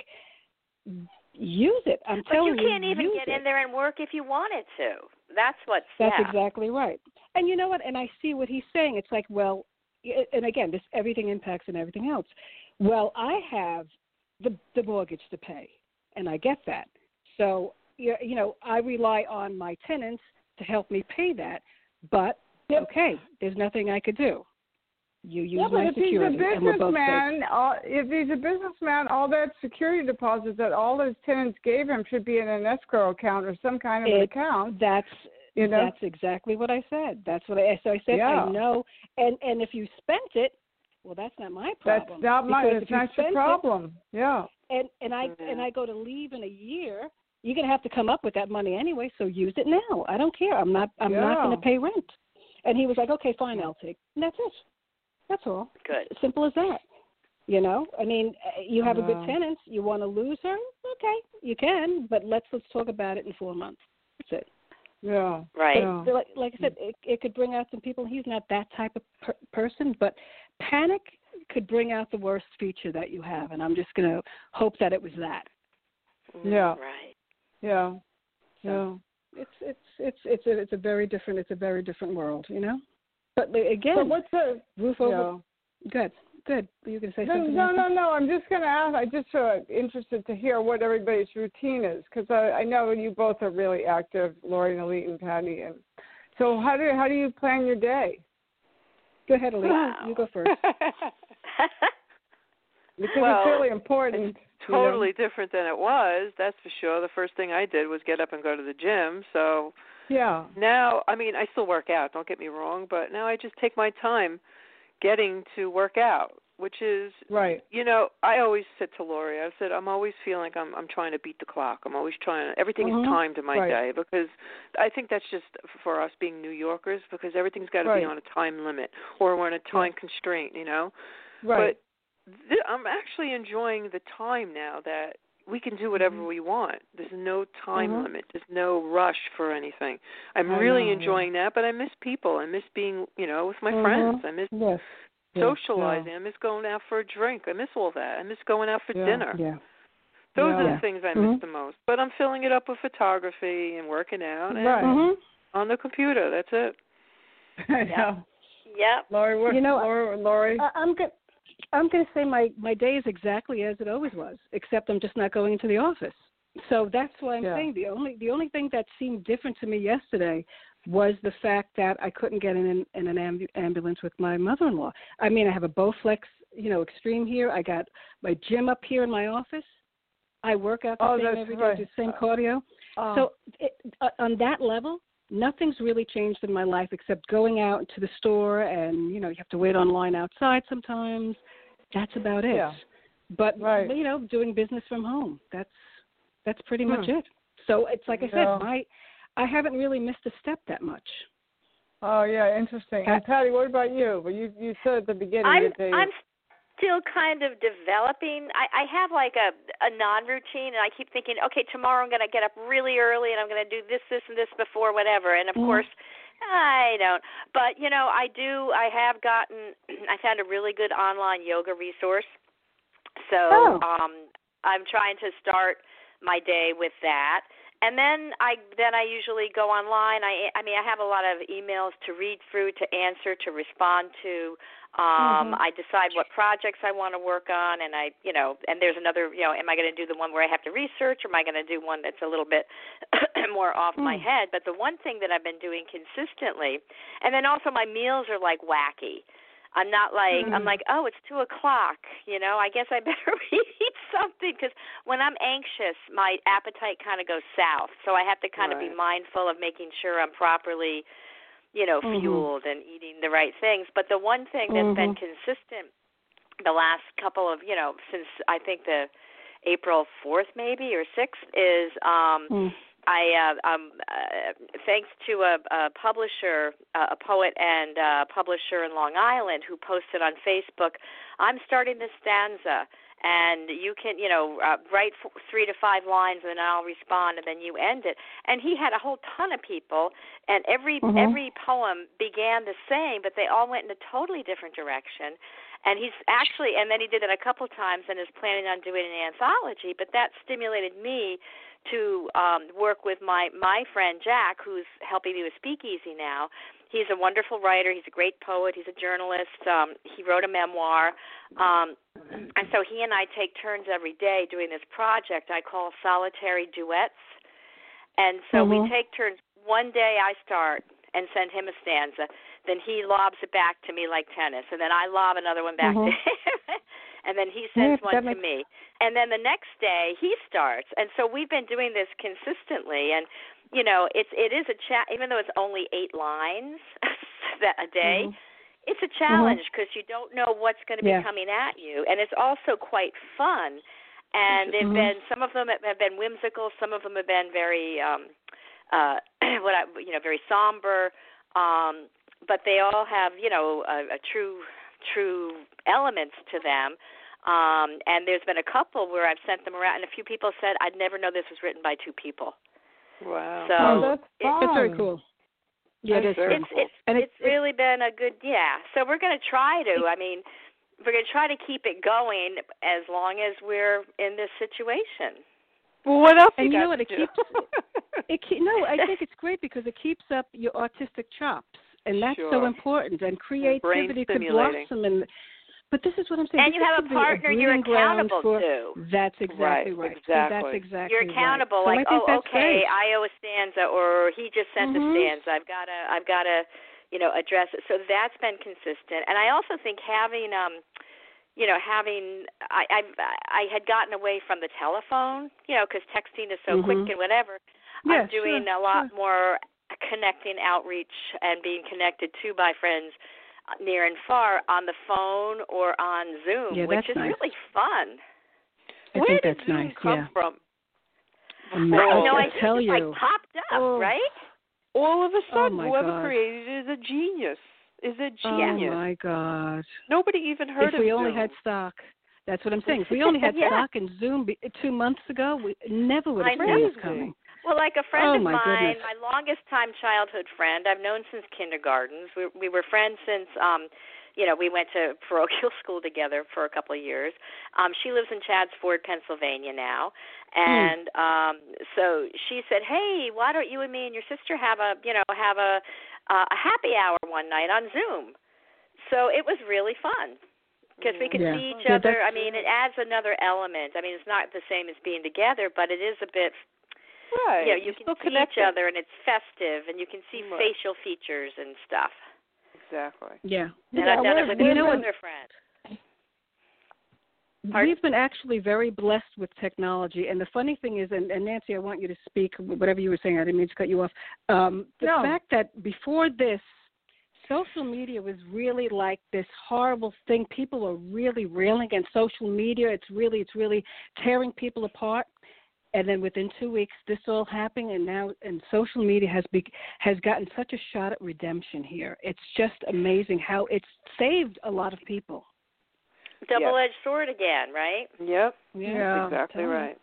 Use it. I'm but telling you. But you can't even use get it. in there and work if you wanted to. That's what's That's yeah. exactly right. And you know what? And I see what he's saying. It's like, well, and again, this everything impacts and everything else. Well, I have the the mortgage to pay, and I get that. So, you know, I rely on my tenants to help me pay that. But, yep. okay, there's nothing I could do. You use yeah, my but if security, he's a and we're both businessman, all, if he's a businessman, all that security deposit that all his tenants gave him should be in an escrow account or some kind of it, an account. That's you know? That's exactly what I said. That's what I so I said. Yeah. I know, and and if you spent it, well, that's not my problem. That's not my. Because It's if you not your spent problem. It, yeah. And and I mm-hmm. and I go to leave in a year. You're gonna have to come up with that money anyway. So use it now. I don't care. I'm not. I'm yeah. not gonna pay rent. And he was like, okay, fine, I'll take. And that's it. That's all. Good. Simple as that. You know, I mean, you have yeah. a good tenant. You want to lose her? Okay, you can. But let's let's talk about it in four months. That's it. Yeah. Right. Yeah. Like, like I said, it, it could bring out some people. He's not that type of per- person, but panic could bring out the worst feature that you have, and I'm just going to hope that it was that. Yeah. Right. Yeah. So yeah. It's it's it's it's a it's a very different it's a very different world, you know. But again, so what's the roof over? Yeah. Good, good. Were you going to say no, something? No, no, no. I'm just going to ask. I'm just uh, interested to hear what everybody's routine is because I, I know you both are really active, Lori and Elite and Patty. And so, how do how do you plan your day? Go ahead, Elite. Wow. You go first. Because well, it's really important. It's totally you know? different than it was. That's for sure. The first thing I did was get up and go to the gym. So yeah. now, I mean, I still work out. Don't get me wrong, but now I just take my time getting to work out, which is right. You know, I always said to Lori, I said I'm always feeling like I'm I'm trying to beat the clock. I'm always trying. Everything mm-hmm. is timed in my right. day because I think that's just for us being New Yorkers because everything's got to right. be on a time limit or we're in a time right. constraint. You know, right. but th- I'm actually enjoying the time now that we can do whatever mm-hmm. we want. There's no time mm-hmm. limit. There's no rush for anything. I'm I really know, enjoying yeah. that, but I miss people. I miss being, you know, with my mm-hmm. friends. I miss yes. socializing. Yes, I miss going out for a drink. I miss all that. I miss going out for yeah. dinner. Yeah. Those yeah. are the things I miss mm-hmm. the most. But I'm filling it up with photography and working out and right. Mm-hmm. on the computer. That's it. I know. Yep. Lori, what, You know, Lori, Lori? I, I'm good. I'm going to say my, my day is exactly as it always was, except I'm just not going into the office. So that's why I'm yeah. saying the only the only thing that seemed different to me yesterday was the fact that I couldn't get in, in an amb- ambulance with my mother-in-law. I mean, I have a Bowflex, you know, Extreme here. I got my gym up here in my office. I work out the oh, same every day, right. do the same cardio. Uh, so it, uh, on that level, nothing's really changed in my life except going out to the store and, you know, you have to wait online outside sometimes. That's about it. Yeah. But, right. you know, doing business from home, that's that's pretty hmm. much it. So it's like I said, yeah. my, I haven't really missed a step that much. Oh, yeah, interesting. And Patty, what about you? Well, you, you said at the beginning I'm, that they... I'm still kind of developing. I, I have like a, a non-routine, and I keep thinking, okay, tomorrow I'm going to get up really early, and I'm going to do this, this, and this before whatever. And, of mm. course, I don't. But, you know, I do. I have gotten – I found a really good online yoga resource. So oh. um, I'm trying to start my day with that. And then I then I usually go online. I I mean I have a lot of emails to read through, to answer, to respond to. Um, mm-hmm. I decide what projects I want to work on, and I you know and there's another you know am I going to do the one where I have to research, or am I going to do one that's a little bit more off mm. my head? But the one thing that I've been doing consistently, and then also my meals are like wacky. I'm not like, mm. I'm like, oh, it's two o'clock, you know, I guess I better eat something, because when I'm anxious, my appetite kind of goes south. So I have to kind right. of be mindful of making sure I'm properly, you know, mm-hmm. fueled and eating the right things. But the one thing that's mm-hmm. been consistent the last couple of, you know, since I think the April fourth maybe or sixth is um, mm. I, uh, um, uh, thanks to a, a publisher, uh, a poet and uh, publisher in Long Island who posted on Facebook, I'm starting this stanza, and you can, you know, uh, write f- three to five lines, and then I'll respond, and then you end it. And he had a whole ton of people, and every mm-hmm. every poem began the same, but they all went in a totally different direction. And he's actually, and then he did it a couple times and is planning on doing an anthology, but that stimulated me to um, work with my, my friend Jack, who's helping me with Speakeasy now. He's a wonderful writer. He's a great poet. He's a journalist. Um, he wrote a memoir. Um, and so he and I take turns every day doing this project I call Solitary Duets. And so mm-hmm. we take turns. One day I start and send him a stanza. Then he lobs it back to me like tennis. And then I lob another one back mm-hmm. to him. And then he sends yeah, one to makes... me. And then the next day he starts. And so we've been doing this consistently. And, you know, it's it is a cha- even though it's only eight lines that a day, mm-hmm. it's a challenge because mm-hmm. you don't know what's going to be yeah. coming at you. And it's also quite fun. And they've mm-hmm. been some of them have been whimsical. Some of them have been very, um, uh, what I, you know, very somber. Um, but they all have, you know, a, a true true elements to them. Um, and there's been a couple where I've sent them around, and a few people said, I'd never know this was written by two people. Wow. So oh, that's it, fun. It's very cool. Yeah, that's it is very it's, cool. It's, and it's, it's really been a good, yeah. So we're going to try to, I mean, we're going to try to keep it going as long as we're in this situation. Well, what else and you, you know got what, to it keeps, it keep, no, I think it's great because it keeps up your artistic chops. And that's sure. so important. And creativity could blossom. And, but this is what I'm saying. And this you have a partner a you're accountable for, to. That's exactly right. right. Exactly. That's exactly You're accountable. Right. Like, so oh, okay, great. I owe a stanza, or he just sent mm-hmm. a stanza. I've got to, I've got to, you know, address it. So that's been consistent. And I also think having, um, you know, having, I, I've, I had gotten away from the telephone, you know, because texting is so mm-hmm. quick and whatever. Yeah, I'm doing sure, a lot sure. more connecting, outreach, and being connected to my friends near and far on the phone or on Zoom, yeah, which is nice. really fun. I Where think did that's Zoom nice, come yeah. from? Um, I don't know. I I think tell it you. like popped up, oh. right? All of a sudden, oh whoever God. created it is a genius. Is a Oh genius. my God! Nobody even heard if of we only Zoom. had stock. That's what I'm saying. If we only had Yeah. stock in Zoom be, two months ago, we never would have I seen know. this coming. Well, like a friend Oh, of my mine, goodness. my longest time childhood friend, I've known since kindergarten. We, we were friends since, um, you know, we went to parochial school together for a couple of years. Um, she lives in Chadds Ford, Pennsylvania now, and mm. um, so she said, "Hey, why don't you and me and your sister have a, you know, have a uh, a happy hour one night on Zoom?" So it was really fun. Because we could yeah. see each yeah, other. I mean, it adds another element. I mean, it's not the same as being together, but it is a bit. Right. You know, you You're can still see connected. each other, and it's festive, and you can see right. facial features and stuff. Exactly. Yeah. And yeah, I've done it with you two know other friends. Pardon? We've been actually very blessed with technology, and the funny thing is, and, and Nancy, I want you to speak, whatever you were saying, I didn't mean to cut you off. Um, the no. fact that before this, social media was really like this horrible thing. People are really railing against social media. It's really, it's really tearing people apart. And then within two weeks, this all happened, and now and social media has be, has gotten such a shot at redemption here. It's just amazing how it's saved a lot of people. Double-edged yep. sword again, right? Yep. Yeah, yeah. exactly right.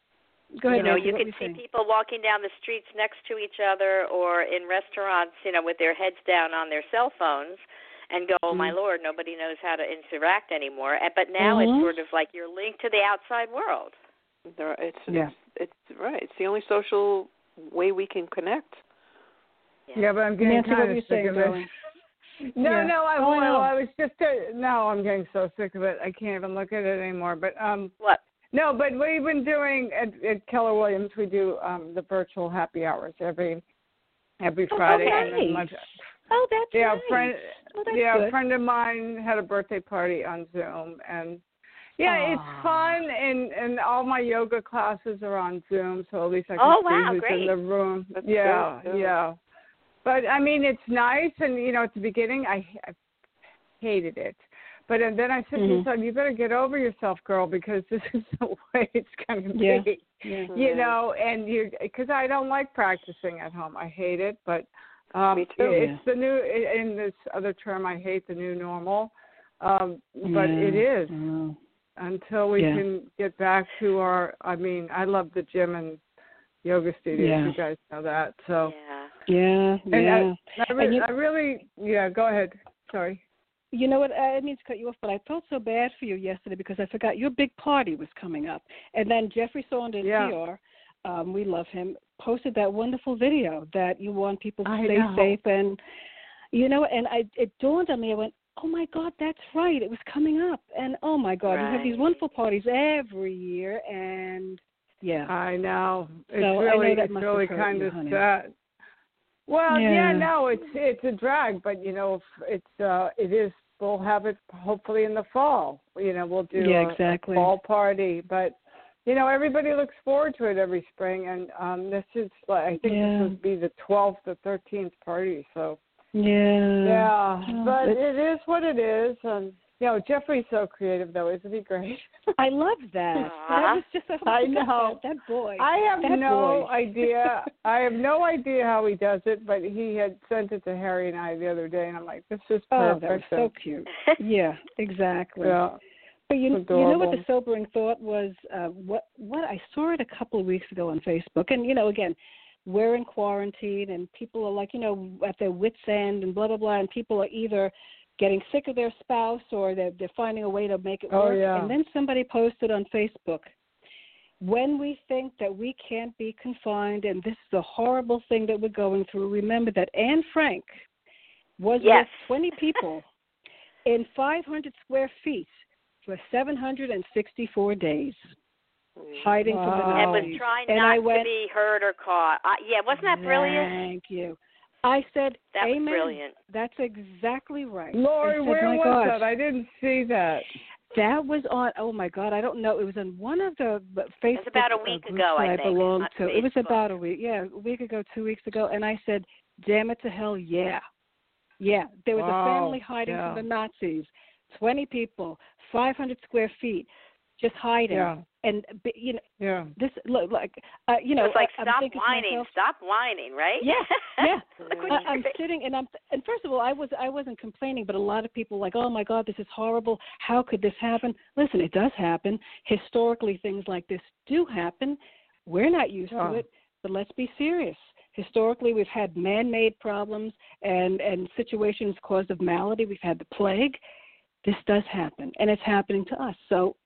Go ahead, you know, Nancy, you can see saying? people walking down the streets next to each other or in restaurants, you know, with their heads down on their cell phones and go, oh, mm-hmm. my Lord, nobody knows how to interact anymore. But now mm-hmm. it's sort of like you're linked to the outside world. There, it's, yeah. it's, it's right. It's the only social way we can connect. Yeah, yeah but I'm getting Nancy, kind what of were you sick saying, of it. Going? No, yeah. no, I, oh, well, no. I was just, uh, no, I'm getting so sick of it. I can't even look at it anymore. But um, What? No, but we've been doing, at, at Keller Williams, we do um, the virtual happy hours every every Friday. Oh, and then nice. much, oh that's yeah, nice. Friend, oh, that's yeah, good. a friend of mine had a birthday party on Zoom. And, yeah, Aww. it's fun. And, and all my yoga classes are on Zoom, so at least I can oh, see wow, who's great. in the room. That's yeah, good, yeah. But, I mean, it's nice. And, you know, at the beginning, I, I hated it. But and then I said mm-hmm. to myself, you better get over yourself, girl, because this is the way it's going to yeah. be. Yeah. You know, and you because I don't like practicing at home. I hate it. But um, Me too. it's yeah. the new, in this other term, I hate the new normal. Um, but yeah. it is mm. until we yeah. can get back to our, I mean, I love the gym and yoga studios. Yeah. You guys know that. So Yeah. Yeah. and Yeah. I, I, re- you, I really, yeah, go ahead. Sorry. You know what? I didn't mean to cut you off, but I felt so bad for you yesterday because I forgot your big party was coming up. And then Jeffrey Saunders, yeah. P R, um, we love him, posted that wonderful video that you want people to I stay know. safe. And, you know, and I it dawned on me, I went, oh, my God, that's right. It was coming up. And, oh, my God, right. you have these wonderful parties every year. And, yeah. I know. It's so really, I know that it's must really have hurt kind you, of honey. sad. Well, yeah. yeah, no, it's it's a drag, but you know, it's uh, it is. We'll have it hopefully in the fall. You know, we'll do yeah, a, exactly. a fall party, but you know, everybody looks forward to it every spring, and um, this is like I think yeah. this would be the twelfth or thirteenth party. So yeah, yeah, oh, but it's... it is what it is, and you know, Jeffrey's so creative though, isn't he great? I love that. Aww. That was just a I know that, that boy. I have that no boy. idea. I have no idea how he does it, but he had sent it to Harry and I the other day, and I'm like, this is Oh, perfect. that was so cute. Yeah, exactly. Yeah. But you, you Adorable. know what the sobering thought was? Uh, what what I saw it a couple of weeks ago on Facebook, and you know, again, we're in quarantine, and people are like, you know, at their wits' end, and blah blah blah, and people are either getting sick of their spouse or they're they're finding a way to make it Oh, work. yeah. And then somebody posted on Facebook, when we think that we can't be confined, and this is a horrible thing that we're going through, remember that Anne Frank was yes. with twenty people in five hundred square feet for seven hundred sixty-four days, hiding Wow. from the And Nazis. was trying and not I went, to be heard or caught. Uh, yeah, wasn't that brilliant? Thank you. I said, That was amen. brilliant. That's exactly right. Lori, I said, where my was gosh. that? I didn't see that. That was on, oh, my God, I don't know. It was on one of the Facebook It was about a week uh, groups ago, I that I think, belonged on to. It was Facebook. about a week, yeah, a week ago, two weeks ago. And I said, damn it to hell, yeah. Yeah, there was Wow. a family hiding Yeah. from the Nazis, twenty people, five hundred square feet, just hiding. Yeah. And you know, Yeah. this look like uh, you know, It's like, I, I'm stop thinking to whining, myself, stop whining, right? yeah, yeah. Yeah. I, I'm sitting and I'm and first of all, I was I wasn't complaining, but a lot of people like, oh my God, this is horrible. How could this happen? Listen, it does happen. Historically, things like this do happen. We're not used Oh. to it, but let's be serious. Historically, we've had man-made problems and and situations caused of malady. We've had the plague. This does happen, and it's happening to us. So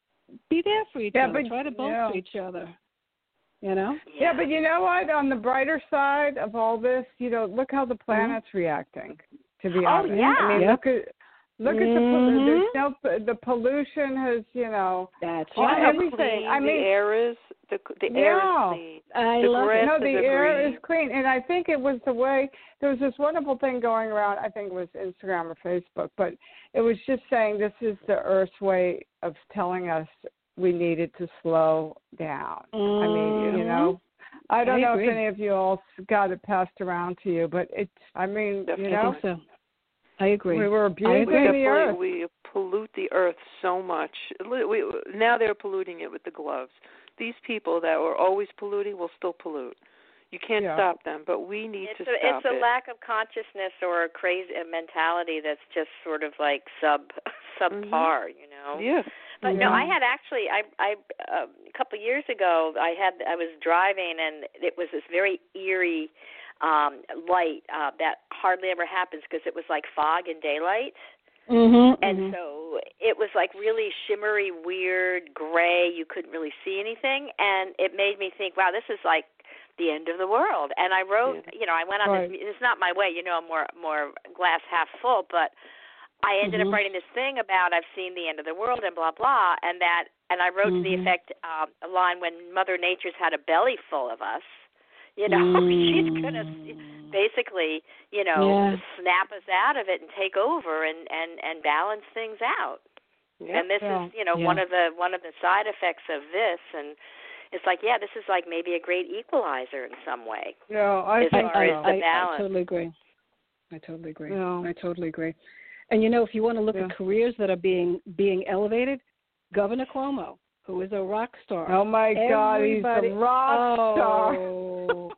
be there for each Yeah, other. but- Try to bolster yeah. each other. You know? Yeah, but you know what? On the brighter side of all this, you know, look how the planet's reacting. To be Oh, honest, yeah. I mean, Yep. look at look at the Mhm. pollution. There's no the pollution has, you know, That's Well, right. How everything. clean I mean- the air is. The the air Yeah. is clean. I the love grass it. no, is the a air green. is clean, and I think it was the way there was this wonderful thing going around. I think it was Instagram or Facebook, but it was just saying this is the Earth's way of telling us we needed to slow down. I mean, you Mhm. know, I don't I know agree. if any of you all got it passed around to you, but it's. I mean, Definitely. you I know, think so. I agree. we were I abusing agree. the Definitely, Earth. we pollute the earth so much. We, we, now they're polluting it with the gloves. These people that were always polluting will still pollute. You can't Yeah. stop them, but we need It's to a, stop it's a it. lack of consciousness or a crazy a mentality that's just sort of like sub subpar, you know. Yeah. But no, Yeah. I had actually I I uh, a couple of years ago I had I was driving and it was this very eerie um light uh that hardly ever happens because it was like fog and daylight. Mhm. And mhm. so it was like really shimmery, weird, gray. You couldn't really see anything, and it made me think, wow, this is like the end of the world. And I wrote, Yeah. you know, I went on Right. this. It's not my way, you know, I'm more more glass half full, but I ended Mhm. up writing this thing about I've seen the end of the world and blah blah, and that, and I wrote to the Mhm. effect um, a line when Mother Nature's had a belly full of us. You know, Mm. she's gonna basically, you know, Yeah. snap us out of it and take over and and and balance things out. Yeah. And this Yeah. is, you know, Yeah. one of the one of the side effects of this. And it's like, yeah, this is like maybe a great equalizer in some way. Yeah, I As think far I, as so. the I, I balance. totally agree. I totally agree. Yeah. I totally agree. And you know, if you want to look Yeah. at careers that are being being elevated, Governor Cuomo, who is a rock star. Oh my God, he's Everybody- a rock star. Oh.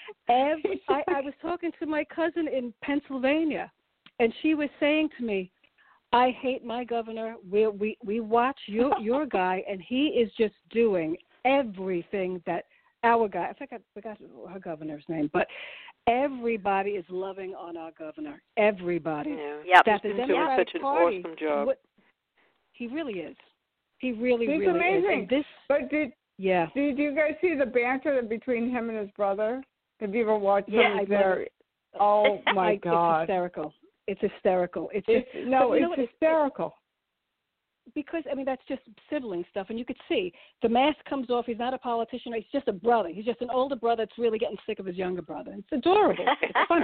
Every, I, I was talking to my cousin in Pennsylvania, and she was saying to me, "I hate my governor. We we we watch your your guy, and he is just doing everything that our guy. I think I forgot her governor's name, but everybody is loving on our governor. Everybody. Yeah. Yep. That the He's doing Democratic such an Party, awesome job. what- he really is. He really, He's really is. amazing. And this, But did yeah. did you guys see the banter between him and his brother? Have you ever watched Yeah, some I of their? Oh my I- God! It's hysterical. It's hysterical. It's just It's, no, but you know it's what? It's- hysterical. because I mean that's just sibling stuff, and you could see the mask comes off. He's not a politician. He's just a brother. He's just an older brother that's really getting sick of his younger brother. It's adorable. It's funny.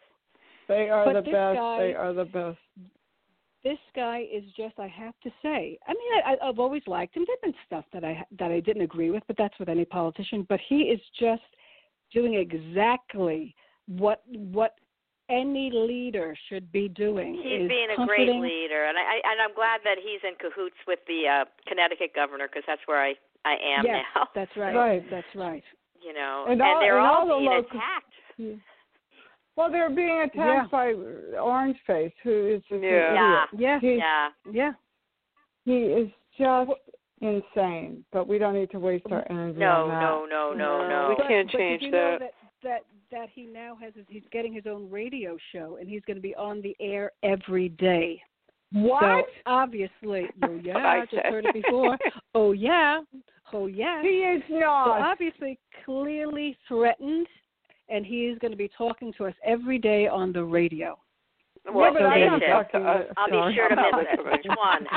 They are But the this best. guy- They are the best. This guy is just, I have to say, I mean, I, I've always liked him. There've been stuff that I that I didn't agree with, but that's with any politician. But he is just doing exactly what what any leader should be doing. He's is being a great comforting- leader, and I and I'm glad that he's in cahoots with the uh, Connecticut governor because that's where I I am yes, now. that's right. Right. That's right. You know, And and, all- they're and all, all the being local- attacked. Well, they're being attacked Yeah. by Orange Face, who is just an Yeah. idiot. Yeah. He, Yeah. Yeah. he is just insane. But we don't need to waste our energy No, on that. no, no, no, No, no. we But, can't but change did you know that. that. That that he now has his, he's getting his own radio show, and he's going to be on the air every day. What? So obviously, oh yeah, I I just said. heard it before. Oh yeah, oh yeah. He is So not. obviously, clearly threatened, and he is going to be talking to us every day on the radio. What yeah, but I'm not station? talking Uh, to- I'll sorry. be sure to I'm not miss it. listening. Which one?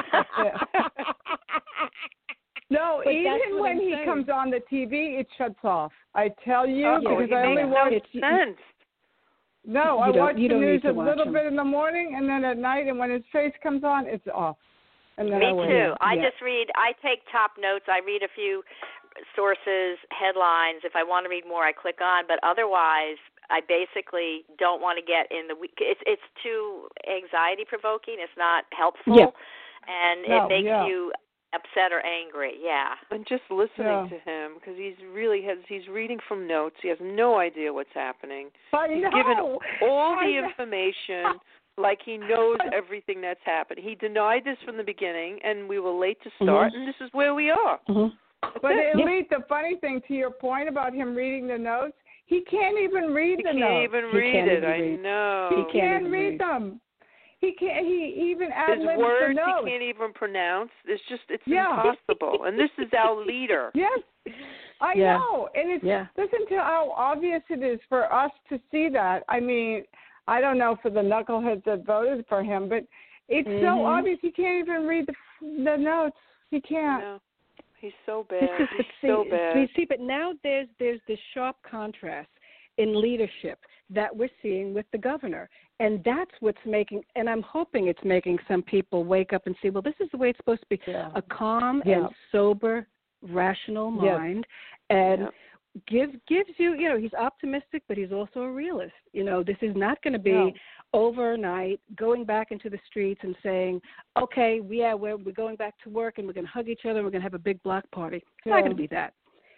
No, But that's even what when I'm he saying. comes on the T V, it shuts off. I tell you, Oh, because he I only makes watch. no sense. No, You I don't- watch you the don't need news to a watch little him. bit in the morning, and then at night, and when his face comes on, it's off. And then Me I wait. too. I Yeah. just read. I take top notes. I read a few sources, headlines. If I want to read more, I click on. But otherwise, I basically don't want to get in the. we- It's it's too anxiety provoking. It's not helpful, Yeah. and No, it makes yeah. you upset or angry. Yeah. And just listening Yeah. to him, because he's really has he's reading from notes. He has no idea what's happening. I He's know. given all I the know. information like he knows everything that's happened. He denied this from the beginning, and we were late to start, Mhm. and this is where we are. Mhm. But it. Elite, the funny thing to your point about him reading the notes, he can't even read He the can't notes. even He read can't it. even I read. know. He can't can't even read read. them. He can't. He even ad His libs the words notes. he can't even pronounce. It's just it's Yeah. impossible. And this is our leader. Yes, I Yeah. know, and it's Yeah. listen to how obvious it is for us to see that. I mean, I don't know for the knuckleheads that voted for him, but it's so Mhm. obvious he can't even read the the notes. He can't. No. He's so This bad. is, He's see, so bad. we see, but now there's there's this sharp contrast in leadership that we're seeing with the governor, and that's what's making. And I'm hoping it's making some people wake up and see, well, this is the way it's supposed to be: Yeah. a calm Yeah. and sober, rational Yes. mind, and Yep. give gives you, you know, he's optimistic, but he's also a realist. You know, this is not going to be No. overnight going back into the streets and saying, okay, yeah, we're we're going back to work and we're going to hug each other and we're going to have a big block party. It's not Yeah. going to be that.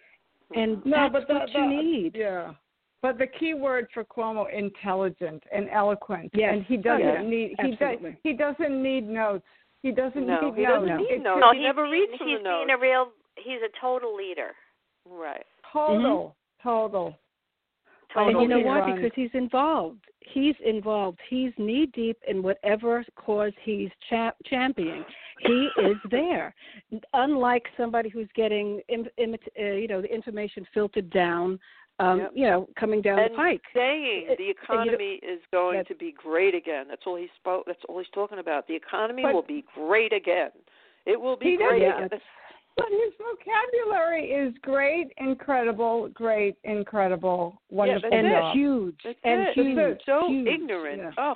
And No, that's but the, what the, you need. Yeah. But the key word for Cuomo, intelligent and eloquent. Yes. And he Oh, doesn't yeah. need he does, Absolutely. he doesn't need notes. He doesn't No, need he notes. doesn't need It's notes. No, he he's never being, reads from he's the being notes. a real. He's a total leader. Right. total, total. Total And you know leader. why? Run. Because he's involved. He's involved. He's knee deep in whatever cause he's cha- championing. He is there. Unlike somebody who's getting, im- im- uh, you know, the information filtered down, um, Yep. you know, coming down And the pike. saying It- the and you know- economy is going that- to be great again. That's all he spoke. That's all he's talking about. The economy But- will be great again. It will be He great doesn't- again. But his vocabulary is great, incredible, great, incredible, wonderful. that's and it. job. huge. That's and it. huge. That's So huge. ignorant. Yeah. Oh,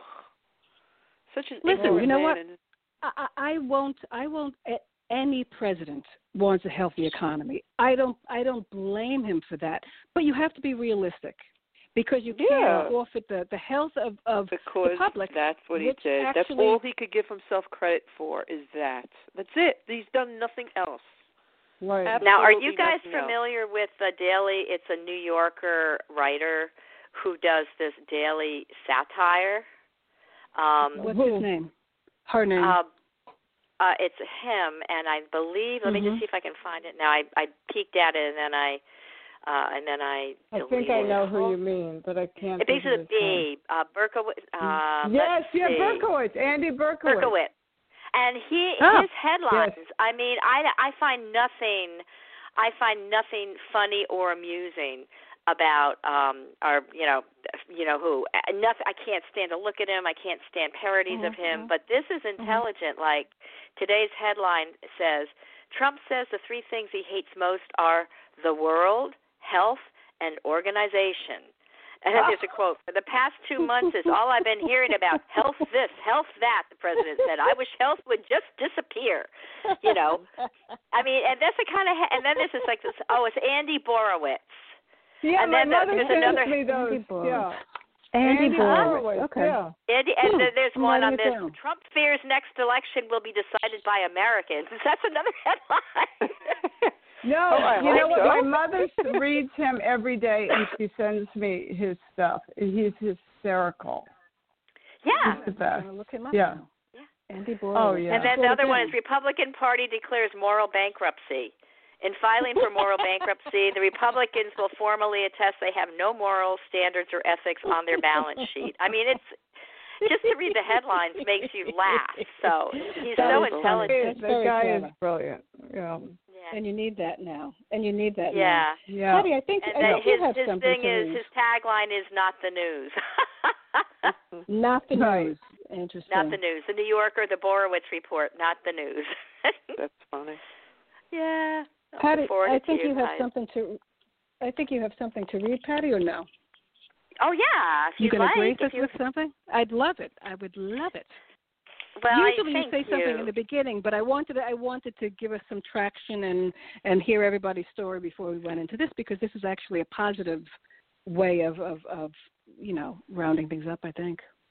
such an Listen, ignorant you know man. what? And I, I I won't. I won't. a- Any president wants a healthy economy. I don't. I don't blame him for that. But you have to be realistic, because you can't Yeah. forfeit the the health of of because the public. that's what he which did. That's actually- all he could give himself credit for is that. That's it. He's done nothing else. Right. Ab- Now, are Absolutely you guys nothing else. familiar with the daily? It's a New Yorker writer who does this daily satire. Um, What's Who? his name? Her name. uh, uh, it's him, and I believe. Let me just Mhm. see if I can find it now. I, I peeked at it, and then I, uh, and then I. I think deleted I it. know who you mean, but I can't. It begins think with of a his name. B. Uh, Berkowitz. Uh, Yes, let's yeah, see. Berkowitz, Andy Berkowitz. Berkowitz. And he Oh, his headlines. I mean, I, I find nothing. I find nothing funny or amusing about um or you know you know who uh, nothing. I can't stand to look at him. I can't stand parodies of him. But this is intelligent. Like today's headline says, Trump says the three things he hates most are the world, health, and organization. And then there's a quote, for the past two months is all I've been hearing about health this, health that, the president said. I wish health would just disappear, you know. I mean, and that's the kind of, and then this is like this, oh, it's Andy Borowitz. Yeah, And my then the- mother there's sent another- me those. Andy Borowitz. Yeah. Andy, Andy Borowitz. Borowitz, Okay. Yeah. Andy, and Hmm, then there's I'm one on writing it this, down. Trump fears next election will be decided by Americans. That's another headline. No, Oh, I you know hope what? so. My mother reads him every day, and she sends me his stuff. He's hysterical. Yeah. He's the I'm best. gonna look him up Yeah. now. Yeah. Andy Borowitz. Oh, yeah. And then Put the it other one down. is Republican Party declares moral bankruptcy. In filing for moral bankruptcy, the Republicans will formally attest they have no moral standards or ethics on their balance sheet. I mean, it's just to read the headlines makes you laugh. So he's That so is funny. intelligent. That's The very guy clever. is brilliant. Yeah. Yeah. And you need that now. And you need that Yeah. Yeah. now. Patty, I think, And I then think you his have his something thing to is read. his tagline is not the news. Not the Right. news. Interesting. Not the news. The New Yorker, the Borowitz report, not the news. That's funny. Yeah. I'll Patty, forward I it to think you have guys. something to. I think you have something to read, Patty, or no? Oh yeah, if You you'd can like. agree if with, you, with something? I'd love it. I would love it. well, Usually I you thank say something in the beginning, but I wanted I wanted to give us some traction and and hear everybody's story before we went into this, because this is actually a positive way of of, of you know rounding things up, I think.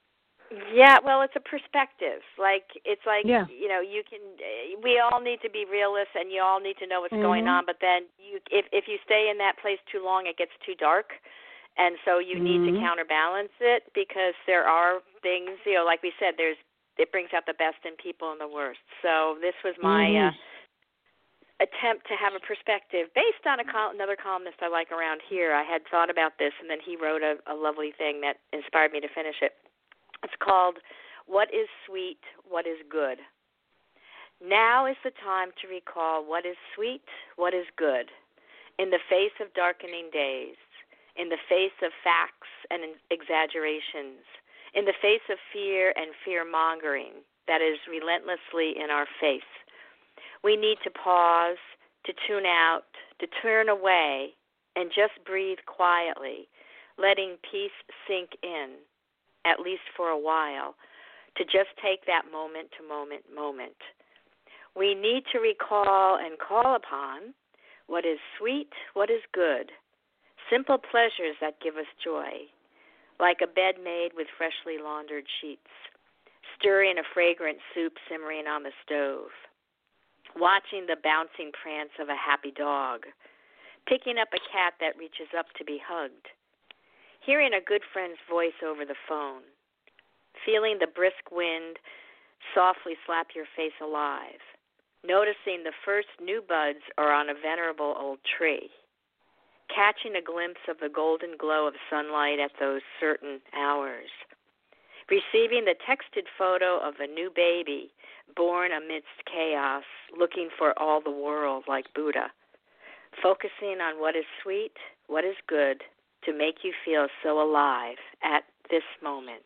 Yeah, well, it's a perspective. Like it's like Yeah. you know, you can. uh, We all need to be realists, and you all need to know what's Mm-hmm. going on. But then, you, if if you stay in that place too long, it gets too dark, and so you need Mm-hmm. to counterbalance it because there are things. You know, like we said, there's it brings out the best in people and the worst. So this was my Mm-hmm. uh, attempt to have a perspective based on a col- another columnist I like around here. I had thought about this, and then he wrote a, a lovely thing that inspired me to finish it. It's called What is Sweet, What is Good? Now is the time to recall what is sweet, what is good, in the face of darkening days, in the face of facts and exaggerations, in the face of fear and fear-mongering that is relentlessly in our face. We need to pause, to tune out, to turn away, and just breathe quietly, letting peace sink in, at least for a while, to just take that moment to moment moment. We need to recall and call upon what is sweet, what is good, simple pleasures that give us joy, like a bed made with freshly laundered sheets, stirring a fragrant soup simmering on the stove, watching the bouncing prance of a happy dog, picking up a cat that reaches up to be hugged, hearing a good friend's voice over the phone, feeling the brisk wind softly slap your face alive, noticing the first new buds are on a venerable old tree, catching a glimpse of the golden glow of sunlight at those certain hours, receiving the texted photo of a new baby born amidst chaos, looking for all the world like Buddha, focusing on what is sweet, what is good, to make you feel so alive at this moment.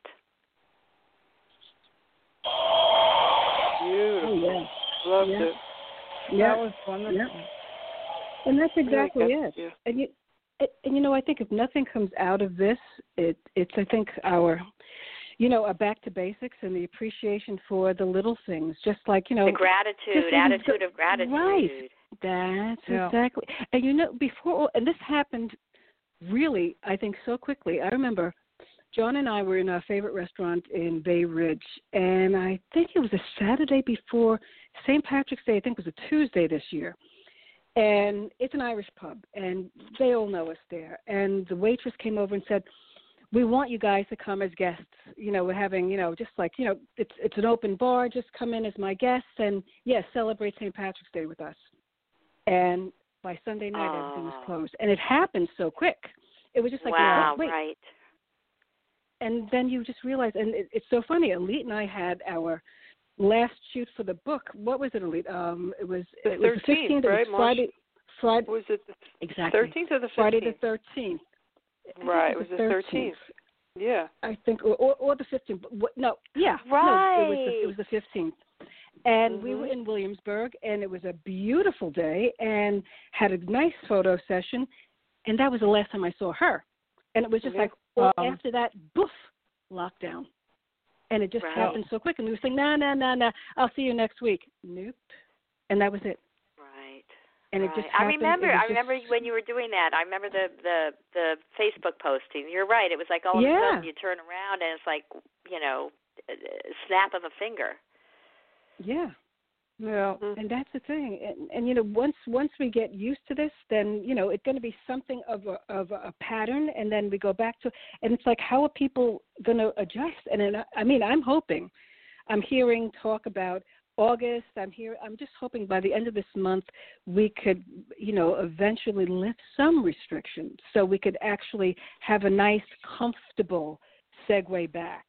Beautiful. Oh, yeah. Loved Yeah. it. Yeah. That was wonderful. Yeah. And that's exactly Really it. good. Yeah. And you, it, and you know, I think if nothing comes out of this, it, it's I think our, you know, a back to basics and the appreciation for the little things, just like you know, The gratitude, attitude of gratitude. Right. That's Yeah. exactly. And you know, before, and this happened really, I think, so quickly. I remember John and I were in our favorite restaurant in Bay Ridge, and I think it was a Saturday before Saint Patrick's Day. I think it was a Tuesday this year. And it's an Irish pub, and they all know us there. And the waitress came over and said, we want you guys to come as guests. You know, we're having, you know, just like, you know, it's it's an open bar. Just come in as my guests and, yes, yeah, celebrate Saint Patrick's Day with us. And by Sunday night, Oh. everything was closed. And it happened so quick. It was just like, wow, wait. right. And then you just realize, and it, it's so funny, Elite and I had our last shoot for the book. What was it, Elite? Um, it was The it was the thirteenth, fifteenth. right? It was Friday. Friday. Was it the Exactly. thirteenth or the fifteenth? Friday the thirteenth. Right, it was the thirteenth. Yeah. I think, or, or, or the fifteenth. What, no, yeah. Right. No, it was the, it was the fifteenth. And Mm-hmm. we were in Williamsburg, and it was a beautiful day, and had a nice photo session, and that was the last time I saw her. And it was just Yeah. like, well, Um, after that, boof, lockdown. And it just Right. happened so quick. And we were saying, no, no, no, no, I'll see you next week. Nope. And that was it. Right. And right. it just I happened. remember. It was I remember just, when you were doing that. I remember the the the Facebook posting. You're right. It was like all of Yeah. a sudden you turn around and it's like, you know, a snap of a finger. Yeah. Yeah. And that's the thing. And, and you know, once once we get used to this, then, you know, it's going to be something of a, of a pattern, and then we go back to, and it's like, how are people going to adjust? And then, I mean, I'm hoping, I'm hearing talk about August. I'm here. I'm just hoping by the end of this month we could, you know, eventually lift some restrictions so we could actually have a nice, comfortable segue back.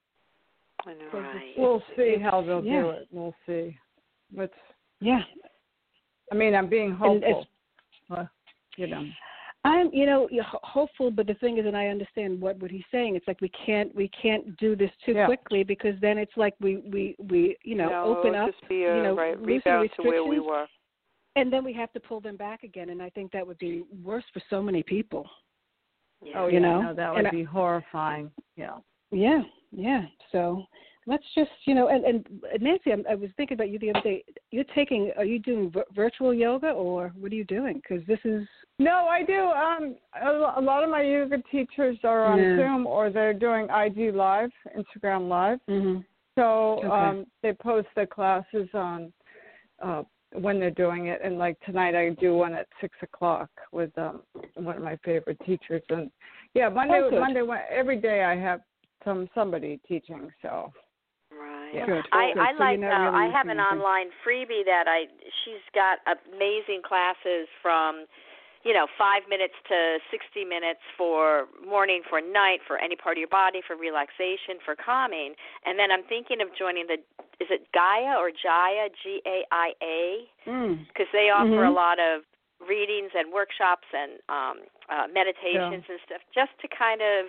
I know. Right. We'll see how they'll yeah. do it. We'll see. But Yeah. I mean, I'm being And hopeful. it's- Uh, you know. I'm, you know, yeah, ho- hopeful, but the thing is, and I understand what, what he's saying. It's like we can't we can't do this too Yeah. quickly, because then it's like we we, we you know no, open it'll up, just be a you know, right, loosen rebound to where we restrictions, were. and then we have to pull them back again. And I think that would be worse for so many people. Yeah. Oh, You yeah. know? No, that And would I- be horrifying. Yeah. Yeah, yeah. So let's just, you know, and, and Nancy, I, I was thinking about you the other day. You're taking, are you doing v- virtual yoga or what are you doing? Because this is. No, I do. Um, a, a lot of my yoga teachers are on Yeah. Zoom or they're doing I G Live, Instagram Live. Mm-hmm. So Okay. um, they post the classes on uh, when they're doing it. And like tonight, I do one at six o'clock with um, one of my favorite teachers. And yeah, Monday, Oh, good. Monday, every day I have some somebody teaching. So. Right. Yeah. Good. I, Good. I So like. you're not Uh, really I have missing an anything. online freebie that I. She's got amazing classes from, you know, five minutes to sixty minutes for morning, for night, for any part of your body, for relaxation, for calming. And then I'm thinking of joining the. Is it Gaia or Jaya? G A I A. Mm. Because they offer Mhm. a lot of readings and workshops and um, uh, meditations Yeah. and stuff, just to kind of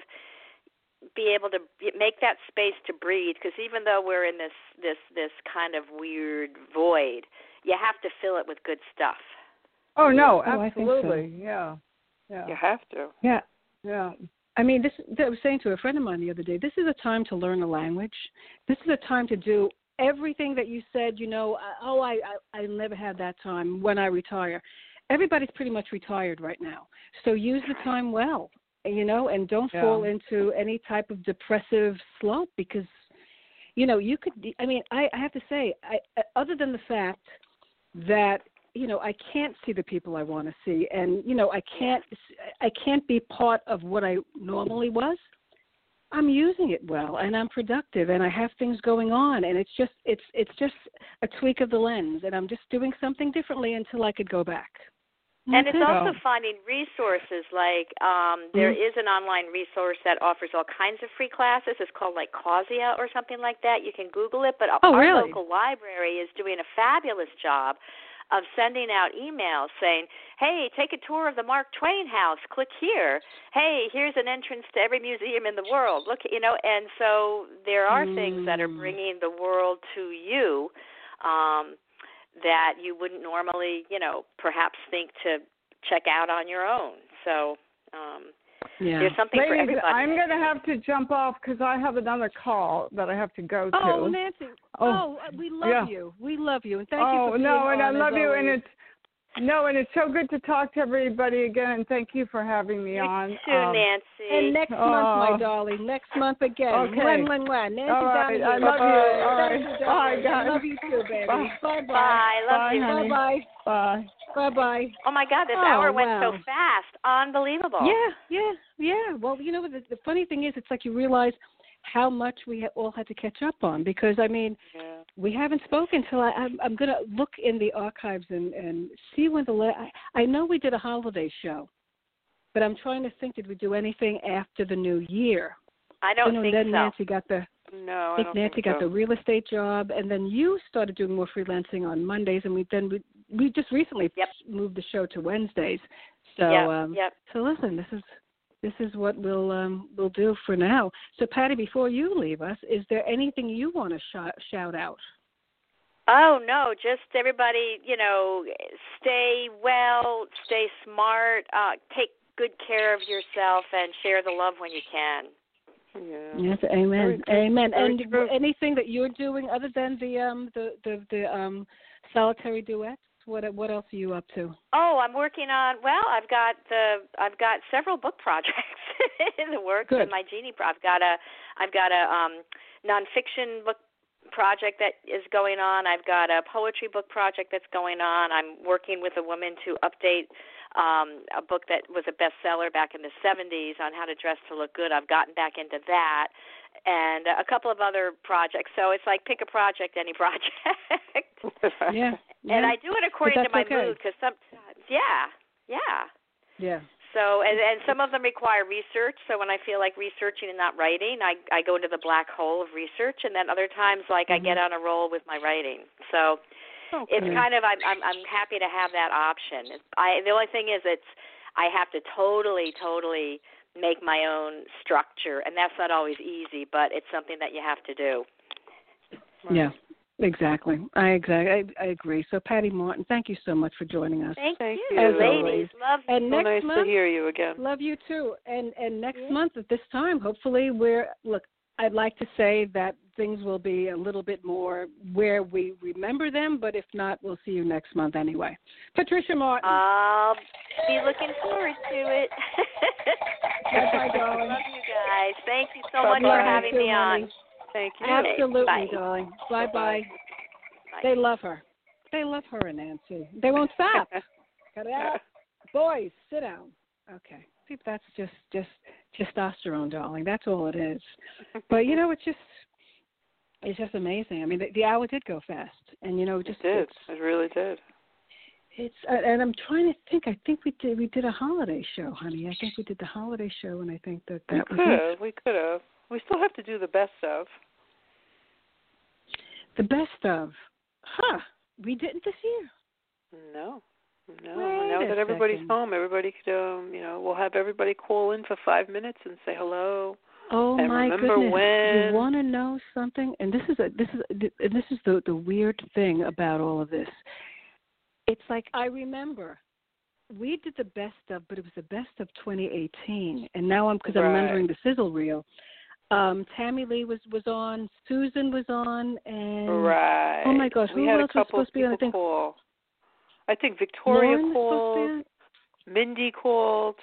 be able to make that space to breathe, because even though we're in this this this kind of weird void, you have to fill it with good stuff. Oh no, Oh, I think so. absolutely, yeah, yeah, You have to. Yeah. yeah. I mean, this. I was saying to a friend of mine the other day, this is a time to learn a language. This is a time to do everything that you said, you know, I- oh, I, I, I never had that time when I retire. Everybody's pretty much retired right now. So use the time well, you know, and don't Yeah. fall into any type of depressive slope because, you know, you could, I mean, I, I have to say, I, other than the fact that, you know, I can't see the people I want to see and, you know, I can't, I can't be part of what I normally was. I'm using it well and I'm productive and I have things going on and it's just it's it's just a tweak of the lens and I'm just doing something differently until I could go back. And it's That's it. also finding resources like um, there Mhm. is an online resource that offers all kinds of free classes. It's called like Causia or something like that. You can Google it, but Oh, our really? local library is doing a fabulous job of sending out emails saying, hey, take a tour of the Mark Twain house. Click here. Hey, here's an entrance to every museum in the world. Look, you know, and so there are mm. things that are bringing the world to you um, that you wouldn't normally, you know, perhaps think to check out on your own. So um, yeah. there's something Ladies, for everybody. I'm going to have to jump off because I have another call that I have to go to. Oh, Nancy. Oh, oh we love yeah. you. We love you. And thank oh, you for being no, and I on, love as you. always. And it's No, and it's so good to talk to everybody again, and thank you for having me you on. too, um, Nancy. And next oh. month, my darling, next month again. Okay. When, when, when. Nancy All right, Donahue. I love Bye. you. All right. Thank you, Bye, darling. guys. I love you too, baby. Bye. Bye-bye. Bye. Love Bye, you. honey. Bye-bye. Bye. Bye-bye. Oh, my God, this Oh, hour went wow. so fast. Unbelievable. Yeah, yeah, yeah. Well, you know, the, the funny thing is, it's like you realize how much we ha- all had to catch up on because, I mean, Yeah. we haven't spoken till I, I'm, I'm going to look in the archives and, and see when the la- I, I know we did a holiday show, but I'm trying to think, did we do anything after the new year? I don't you know, think then so. Nancy got the No, I I think don't Nancy think got so. the real estate job, and then you started doing more freelancing on Mondays, and we then we we just recently Yep. moved the show to Wednesdays. So Yep, um, yep. so listen, this is this is what we'll um, we'll do for now. So Patty, before you leave us, is there anything you want to sh- shout out? Oh, no, just everybody, you know, stay well, stay smart, uh, take good care of yourself, and share the love when you can. Yeah. Yes, amen, Very amen. Very And true. anything that you're doing other than the um the the, the um solitary duets? What what else are you up to? Oh, I'm working on. Well, I've got the. I've got several book projects in the works. Good. And my genie. I've got a. I've got a um, nonfiction book project that is going on. I've got a poetry book project that's going on. I'm working with a woman to update um, a book that was a bestseller back in the seventies on how to dress to look good. I've gotten back into that. And a couple of other projects. So it's like pick a project, any project. Yeah, yeah. And I do it according to that's my okay. mood because sometimes, yeah, yeah. Yeah. So and, and some of them require research. So when I feel like researching and not writing, I I go into the black hole of research. And then other times, like Mm-hmm. I get on a roll with my writing. So Okay. it's kind of I'm I'm I'm happy to have that option. I the only thing is it's I have to totally totally make my own structure, and that's not always easy, but it's something that you have to do. Yeah, exactly. I exactly I, I agree. So Patty Martin, thank you so much for joining us. Thank, Thank you, you. As ladies. always. Love you. And So next nice month, to hear you again. love you too. And and next Yeah. month at this time, hopefully we're look. I'd like to say that things will be a little bit more where we remember them, but if not, we'll see you next month anyway. Patricia Martin. I'll be looking forward to it. Bye, darling. Love you guys. Thank you so Bye-bye. much for having Too, me on. honey. Thank you. Absolutely, Bye. darling. Bye-bye. Bye. They love her. They love her and Nancy. They won't stop. Cut it out. Boys, sit down. Okay. See, that's just, just testosterone, darling. That's all it is. But, you know, it's just it's just amazing. I mean, the, the hour did go fast. And, you know, just it did. It's, it really did. It's uh, and I'm trying to think. I think we did we did a holiday show, honey. I think we did the holiday show, and I think that that we was could it. have. We could have. We still have to do the best of. The best of. Huh. We didn't this year. No. No. Wait now a that everybody's second. home, everybody could, um, you know, we'll have everybody call in for five minutes and say hello. Oh and my remember goodness! when... You want to know something? And this is a this is and this is the the weird thing about all of this. It's like I remember we did the best of, but it was the best of twenty eighteen, and now I'm because right. I'm remembering the sizzle reel. Um, Tammy Lee was, was on, Susan was on, and right. oh my gosh, we who had else a couple was supposed of to be on? I people think call. I think Victoria Lauren called. Mindy called.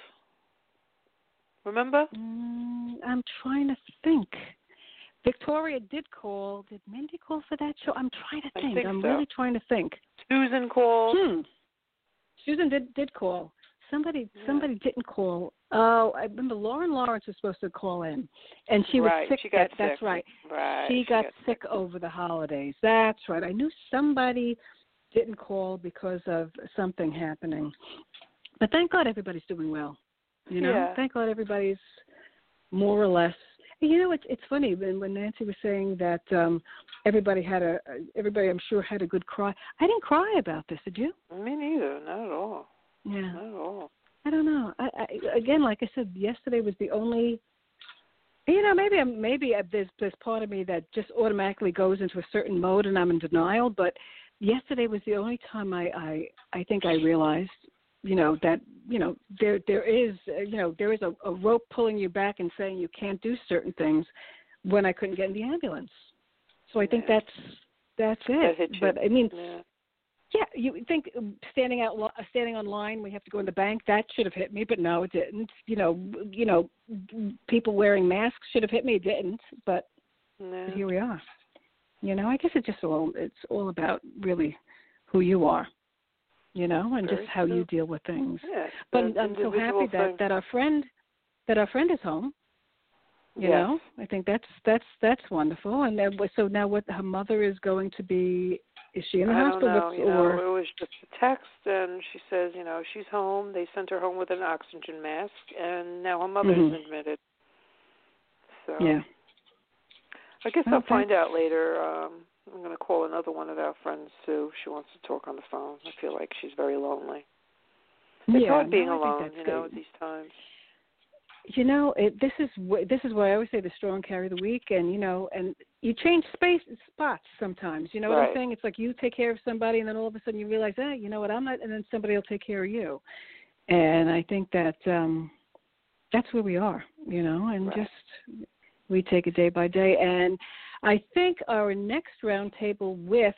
Remember? Mm, I'm trying to think. Victoria did call. Did Mindy call for that show? I'm trying to think. I think I'm so. really trying to think. Susan called. Hmm. Susan did did call. Somebody Yeah. somebody didn't call. Oh, I remember Lauren Lawrence was supposed to call in, and she was right. sick. She got that, sick. That's right. Right. She, she got, got sick, sick over the holidays. That's right. I knew somebody didn't call because of something happening. But thank God everybody's doing well. You know, yeah. thank God everybody's more or less. You know, it's it's funny when when Nancy was saying that um, everybody had a everybody I'm sure had a good cry. I didn't cry about this. Did you? Me neither. Not at all. Yeah. Not at all. I don't know. I, I, again, like I said, yesterday was the only. You know, maybe I'm, maybe there's there's part of me that just automatically goes into a certain mode and I'm in denial. But yesterday was the only time I I, I think I realized, you know, that you know there there is uh, you know there is a, a rope pulling you back and saying you can't do certain things when I couldn't get in the ambulance. So I think yeah. that's that's it. That hit you. But I mean. Yeah. Yeah, you think standing out, standing on line, we have to go in the bank. That should have hit me, but no, it didn't. You know, you know, people wearing masks should have hit me. It didn't, but No. here we are. You know, I guess it's just all it's all about really who you are. You know, and Very just how true. you deal with things. Yeah, but the I'm so happy individual that, thing. that our friend that our friend is home. You Yes. know, I think that's that's that's wonderful. And then, so now, what her mother is going to be. Is she in the I hospital? don't know. With, You or know, it was just a text, and she says, you know, she's home. They sent her home with an oxygen mask, and now her mother's Mhm. admitted. So yeah. I guess Well, I'll find out later. Um, I'm going to call another one of our friends too. She wants to talk on the phone. I feel like she's very lonely. It's yeah, hard being no, I think alone, that's you know, good. at these times. You know, it, this is wh- this is why I always say the strong carry the weak, and you know, and you change space spots sometimes. You know what Right. I'm saying? It's like you take care of somebody, and then all of a sudden you realize, hey, you know what, I'm not, and then somebody will take care of you. And I think that um, that's where we are, you know, and Right. just we take it day by day. And I think our next roundtable with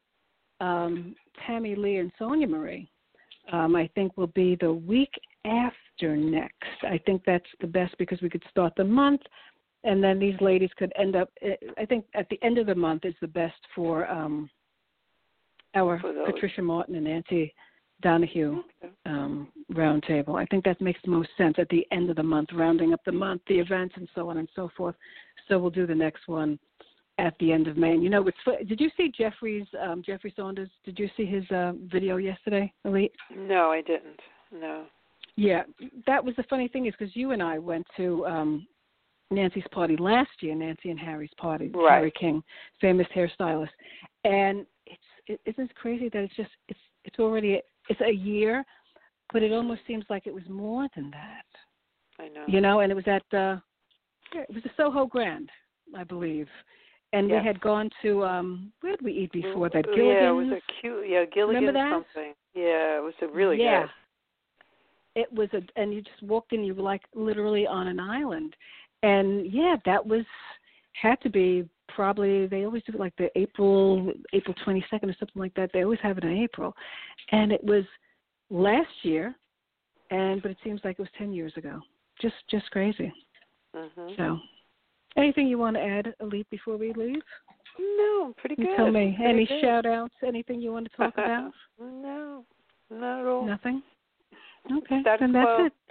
um, Tammy Lee and Sonia Marie, um, I think will be the week after next. I think that's the best because we could start the month, and then these ladies could end up. I think at the end of the month is the best for um, our For those. Patricia Martin and Nancy Donahue Okay. um, roundtable. I think that makes the most sense at the end of the month, rounding up the month, the events, and so on and so forth. So we'll do the next one at the end of May. And you know, it's, did you see Jeffrey's um, Jeffrey Saunders? Did you see his uh, video yesterday, Elite? No, I didn't. No. Yeah, that was the funny thing is because you and I went to um, Nancy's party last year, Nancy and Harry's party, Right. Harry King, famous hairstylist, and it's it, isn't it crazy that it's just it's it's already it's a year, but it almost seems like it was more than that, I know. you know. And it was at uh, it was the Soho Grand, I believe, and Yes. we had gone to um, where did we eat before that? Yeah, Gilligan's. it was a cute. Yeah, Gilligan's Remember that? something. Yeah, it was a really yeah. good. It was a, and you just walked in, you were like literally on an island. And yeah, that was, had to be probably, they always do like the April, April twenty-second or something like that. They always have it in April. And it was last year, and but it seems like it was ten years ago. Just just crazy. Mm-hmm. So, anything you want to add, Elite, before we leave? No, I'm pretty good. You tell me. Pretty Any good. shout-outs, anything you want to talk about? No, not at all. Nothing? Okay, Status then that's quo. it.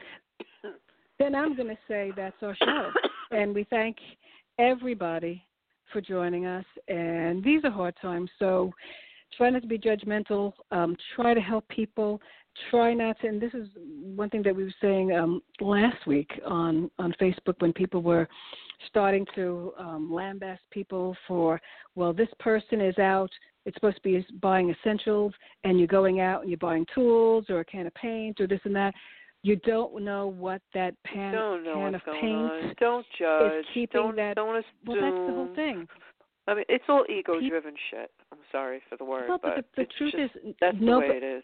Then I'm going to say that's our show. And we thank everybody for joining us. And these are hard times, so try not to be judgmental. Um, try to help people. Try not to, and this is one thing that we were saying um, last week on, on Facebook when people were starting to um, lambast people for, well, this person is out, it's supposed to be buying essentials, and you're going out and you're buying tools or a can of paint or this and that. You don't know what that pan, don't know can what's of going paint on. Don't judge. is keeping don't, that. Don't assume. Well, that's the whole thing. I mean, it's all ego-driven shit. I'm sorry for the word, well, but, but the, the it's truth just, is, that's no, the way it is.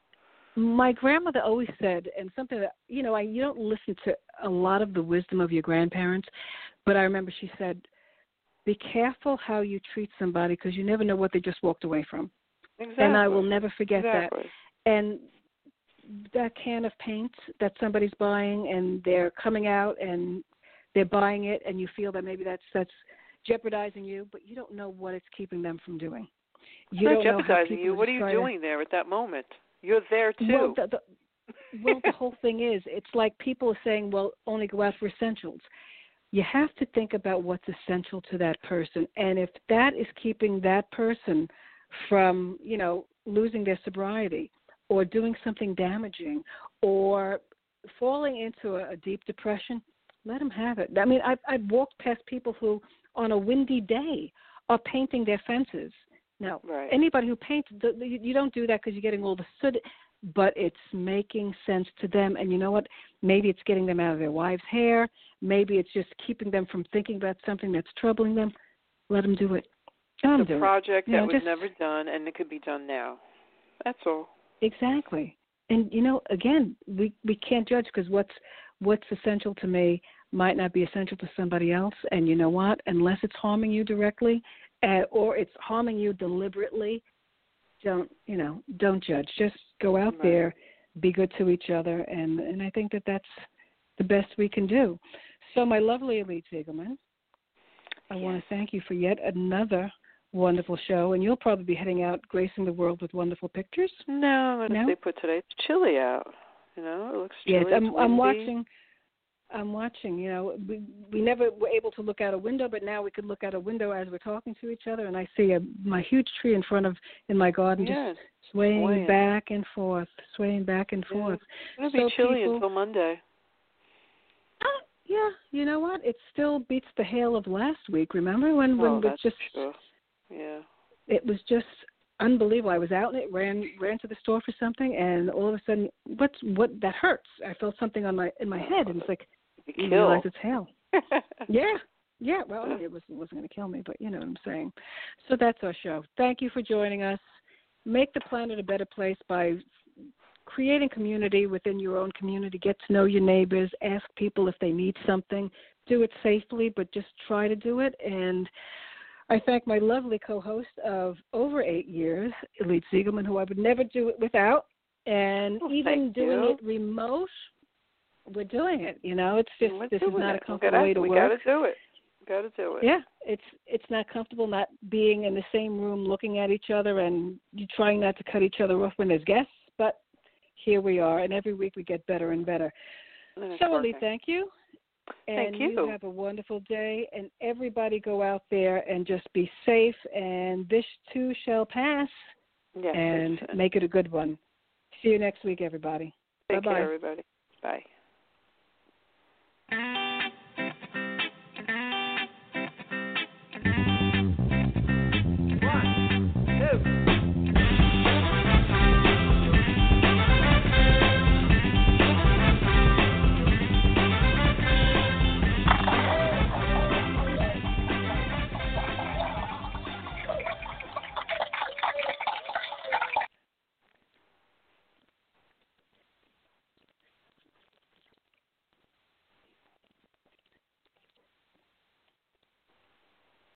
My grandmother always said, and something that, you know, I you don't listen to a lot of the wisdom of your grandparents, but I remember she said, be careful how you treat somebody because you never know what they just walked away from. Exactly. And I will never forget exactly. that. And that can of paint that somebody's buying and they're coming out and they're buying it and you feel that maybe that's that's jeopardizing you, but you don't know what it's keeping them from doing. You it's don't not know jeopardizing how you. What are you doing to, there at that moment? You're there too. Well, the, the, well, the whole thing is, it's like people are saying, well, only go out for essentials. You have to think about what's essential to that person. And if that is keeping that person from, you know, losing their sobriety or doing something damaging or falling into a, a deep depression, let them have it. I mean, I've, I've walked past people who, on a windy day, are painting their fences. Now, right. anybody who paints, you don't do that because you're getting all the soot, but it's making sense to them. And you know what? Maybe it's getting them out of their wives' hair. Maybe it's just keeping them from thinking about something that's troubling them. Let them do it. Let them it's do a project it. that you know, was just, never done, and it could be done now. That's all. Exactly. And, you know, again, we, we can't judge because what's, what's essential to me might not be essential to somebody else. And you know what? Unless it's harming you directly, Uh, or it's harming you deliberately, don't, you know, don't judge. Just go out right. there, be good to each other, and, and I think that that's the best we can do. So, my lovely Elite Ziegelman, I yes. want to thank you for yet another wonderful show, and you'll probably be heading out gracing the world with wonderful pictures. No, I'm going to no? stay put today. It's chilly out. You know, it looks chilly. Yes, I'm, I'm windy. watching. I'm watching, you know, we we never were able to look out a window, but now we could look out a window as we're talking to each other, and I see a my huge tree in front of, in my garden, yes. just swaying, swaying back and forth, swaying back and yeah. forth. It's going to so be chilly people, until Monday. Uh, yeah, you know what? It still beats the hail of last week, remember? When, when oh, it was that's just, true. Yeah. It was just unbelievable. I was out and it ran ran to the store for something, and all of a sudden, what's what? That hurts. I felt something on my in my head, and it's like, you realize it's hail. yeah, yeah. Well, it was it wasn't going to kill me, but you know what I'm saying. So that's our show. Thank you for joining us. Make the planet a better place by creating community within your own community. Get to know your neighbors. Ask people if they need something. Do it safely, but just try to do it. And I thank my lovely co-host of over eight years, Elite Ziegelman, who I would never do it without. And well, even doing you. it remote, we're doing it. You know, it's just we're this is not it. a comfortable gotta, way to we work. We got to do it. Got to do it. Yeah, it's it's not comfortable not being in the same room looking at each other and you trying not to cut each other off when there's guests. But here we are, and every week we get better and better. And so, working. Elite, thank you. And Thank you. you have a wonderful day, and everybody go out there and just be safe, and this too shall pass, yes, and make it a good one. See you next week, everybody. Take Bye-bye. care, everybody. Bye.